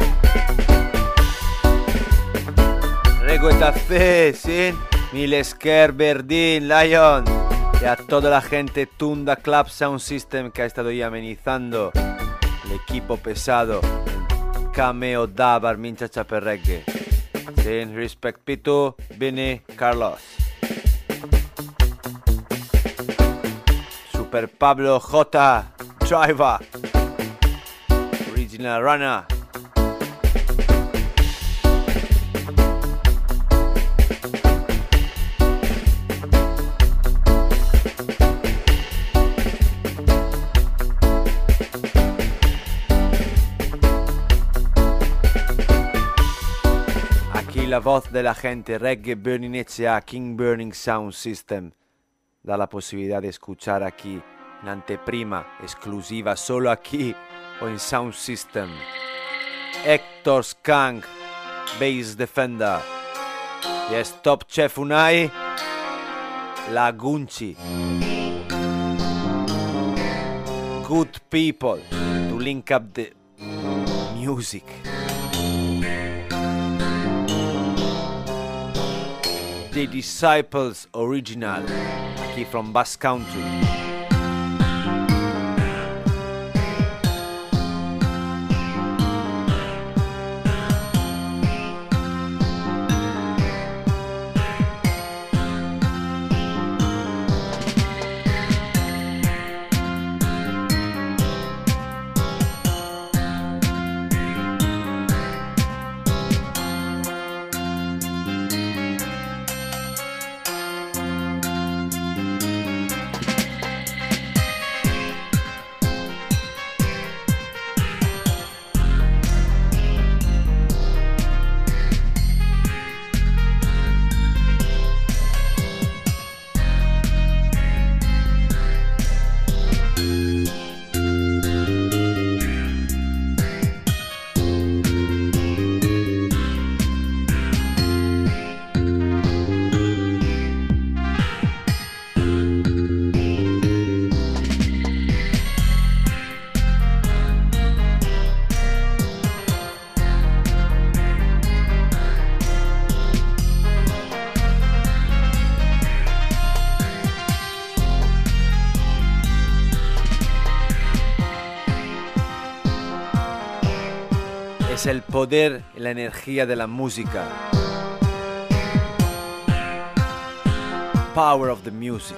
Rego eta fe, ¿sí? Mil esker, Berdín, Lion. Y a toda la gente Tunda Club Sound System que ha estado ahí amenizando el equipo pesado. Cameo Dabar, Mincha Chaper Reggae. Sin respect Pitu, Vinny, Carlos. Super Pablo J. Driver. Original Runner. La voz de la gente, Reggae Burning Echea, King Burning Sound System, da la posibilidad de escuchar aquí una anteprima exclusiva solo aquí o en Sound System. Héctor Skank, Bass Defender, yes, Top Chef Unai, La Gunchi. Good people to link up the music. The Disciples Original, aquí from Basque Country. Es el poder y la energía de la música. Power of the music.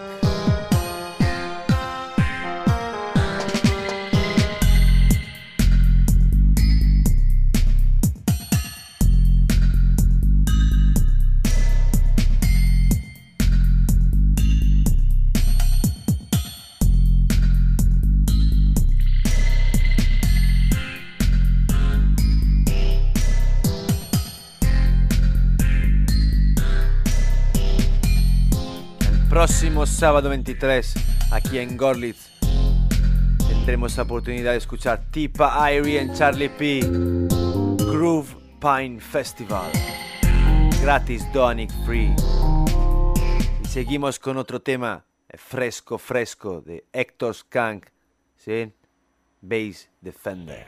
Próximo sábado 23, aquí en Gorlitz, tendremos la oportunidad de escuchar Tipa Irie en Charlie P. Groove Pine Festival. Gratis, Donic Free. Y seguimos con otro tema fresco de Hector Skunk, ¿sí? Bass Defender.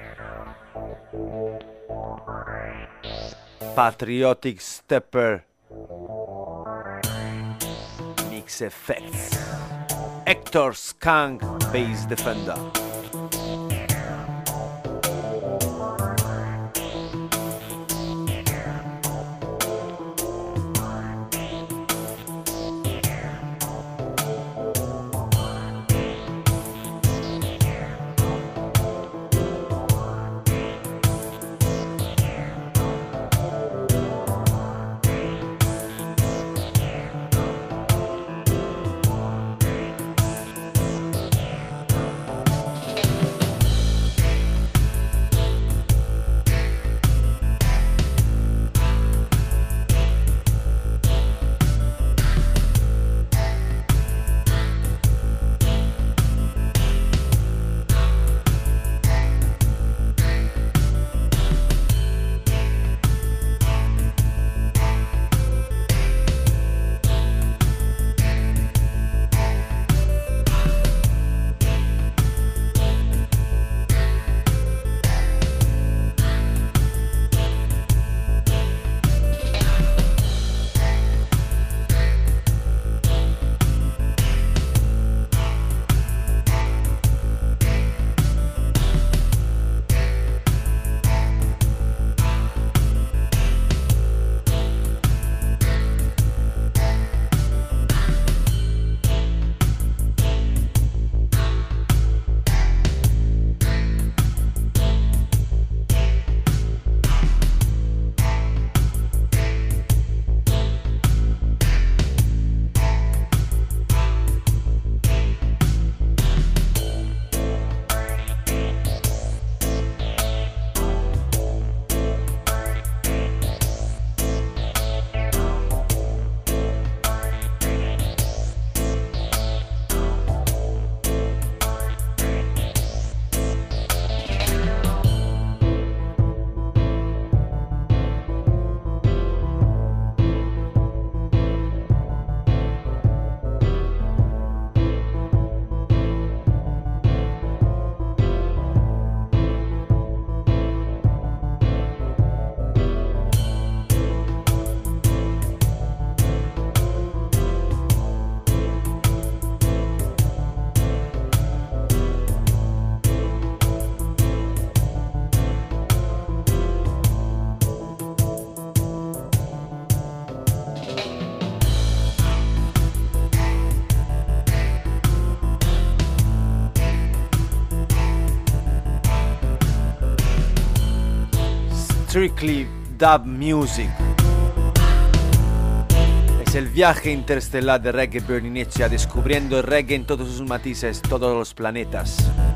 Patriotic Stepper. Effects. Hector Skunk Bass Defender. Strictly Dub Music. Es el viaje interestelar de Reggae Bernineccia, descubriendo el reggae en todos sus matices, todos los planetas.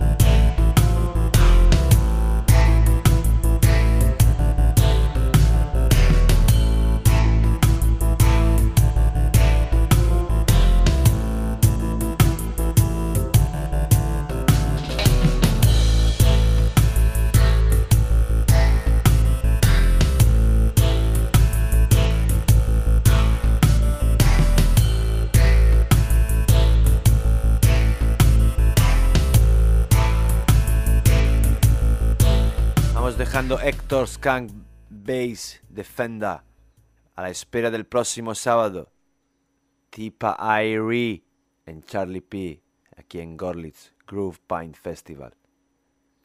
Dejando Hector Skunk Bass Defender a la espera del próximo sábado. Tipa Irie en Charlie P, aquí en Gorlitz Groove Pine Festival.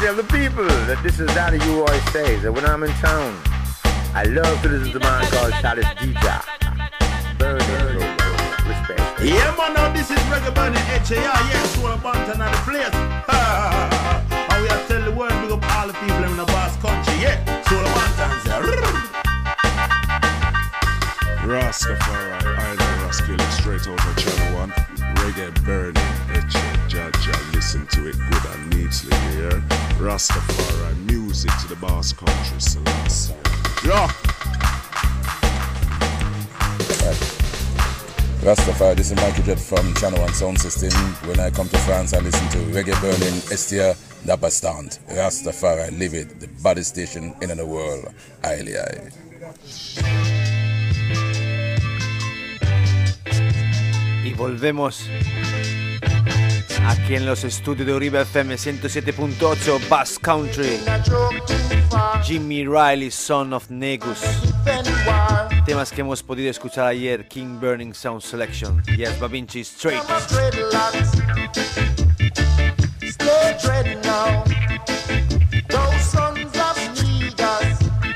tell the people that this is Daddy U.I. says that when I'm in town, I love to listen to a man called Chalice DJ. Burning, respect. Yeah, man, now this is Reggae Burning HAR, yeah, Soul Banton and the place. And we have to tell the world, big up all the people in the Basque Country, yeah, Soul Banton's there. Rastafari, I know Raskilla, straight over Channel 1. Reggae Burning, Jaja, listen to it good and neatly here. Rastafari, music to the Basque Country, Selassie. Yeah. Rastafari, this is Michael Jet from Channel 1 Sound System. When I come to France, I listen to Reggae Burning, Estia, Dabastand. Rastafari, live it, the body station in the world. Aye, aye. Y volvemos aquí en los estudios de Uribe FM 107.8 Bass Country. Jimmy Riley, Son of Negus. Temas que hemos podido escuchar ayer. King Burning Sound Selection. Yes, Babinchi Straight. Stay dread now. Those sons of niggas.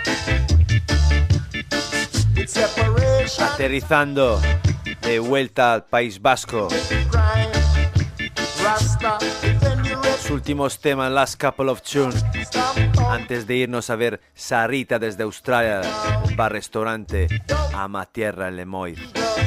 It's separation. Aterrizando de vuelta al País Vasco. Los últimos temas, last couple of tunes. Antes de irnos a ver Sarita desde Australia, el bar-restaurante Ama Tierra en Lemoy.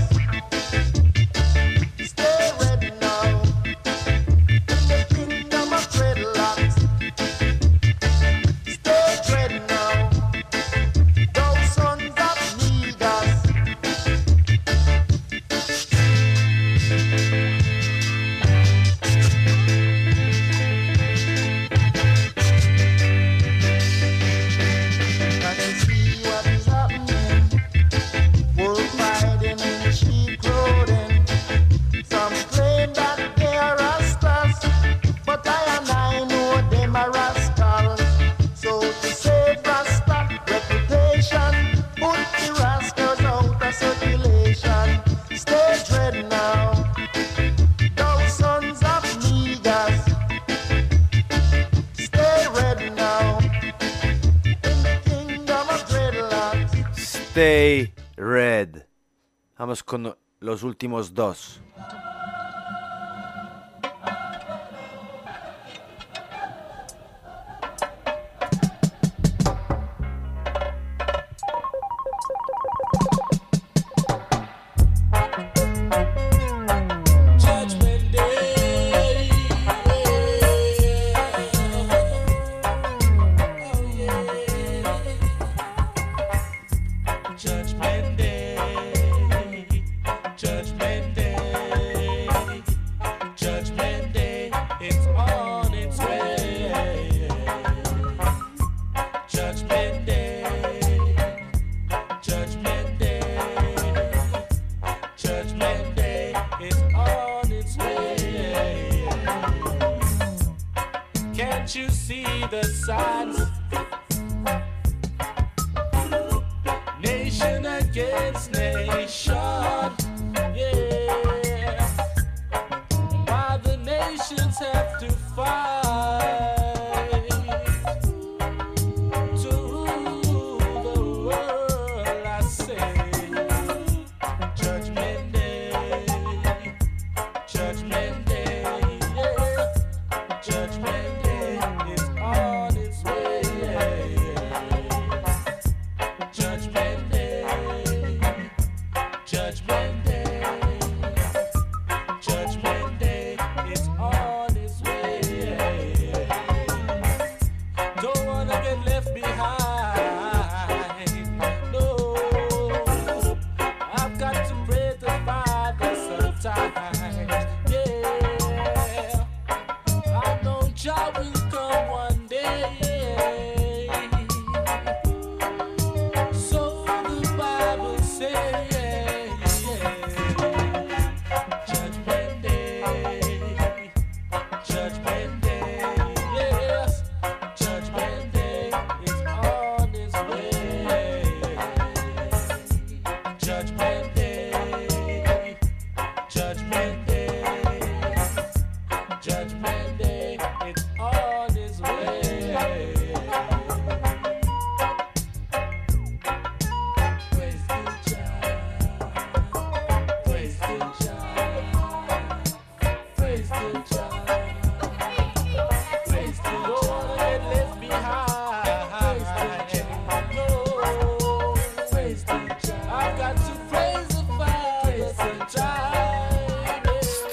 Stay Red. Vamos con los últimos dos.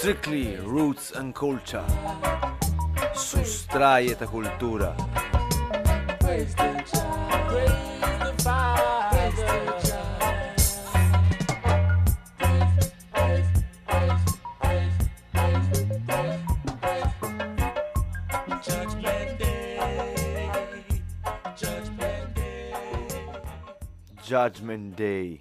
Strictly Roots and Culture. Sustraje ta kultura. Praise the child, praise the Father. Judgment Day, Judgment Day, Judgment Day.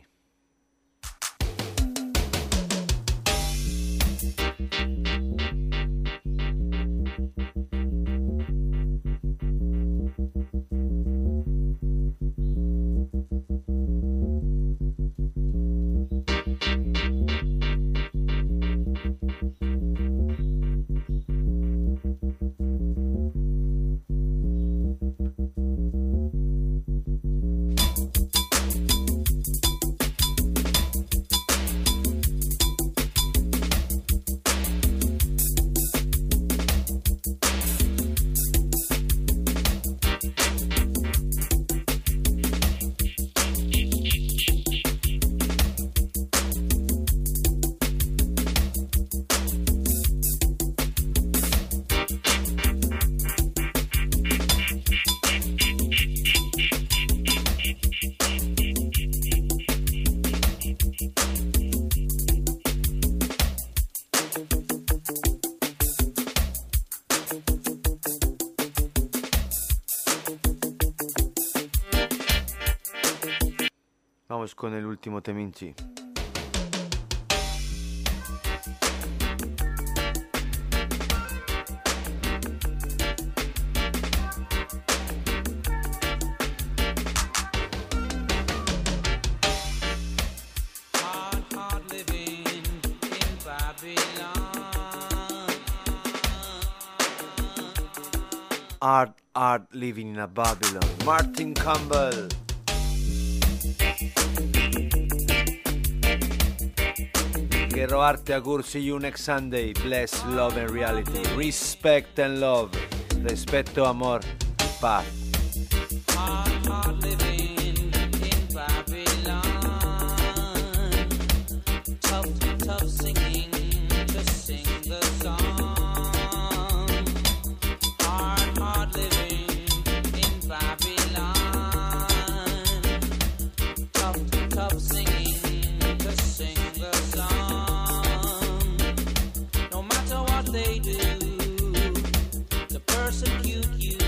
Vamos con el último teminchi. hard living in Babylon. Hard living in a Babylon. Martin Campbell. Gero Arte agur, see you next Sunday. Bless, love and reality. Respect and love. Respeto, amor, paz. Hard living in Babylon. Tough singing to sing the song. Hard living in Babylon. Tough singing to sing the song. No matter what they do to persecute you,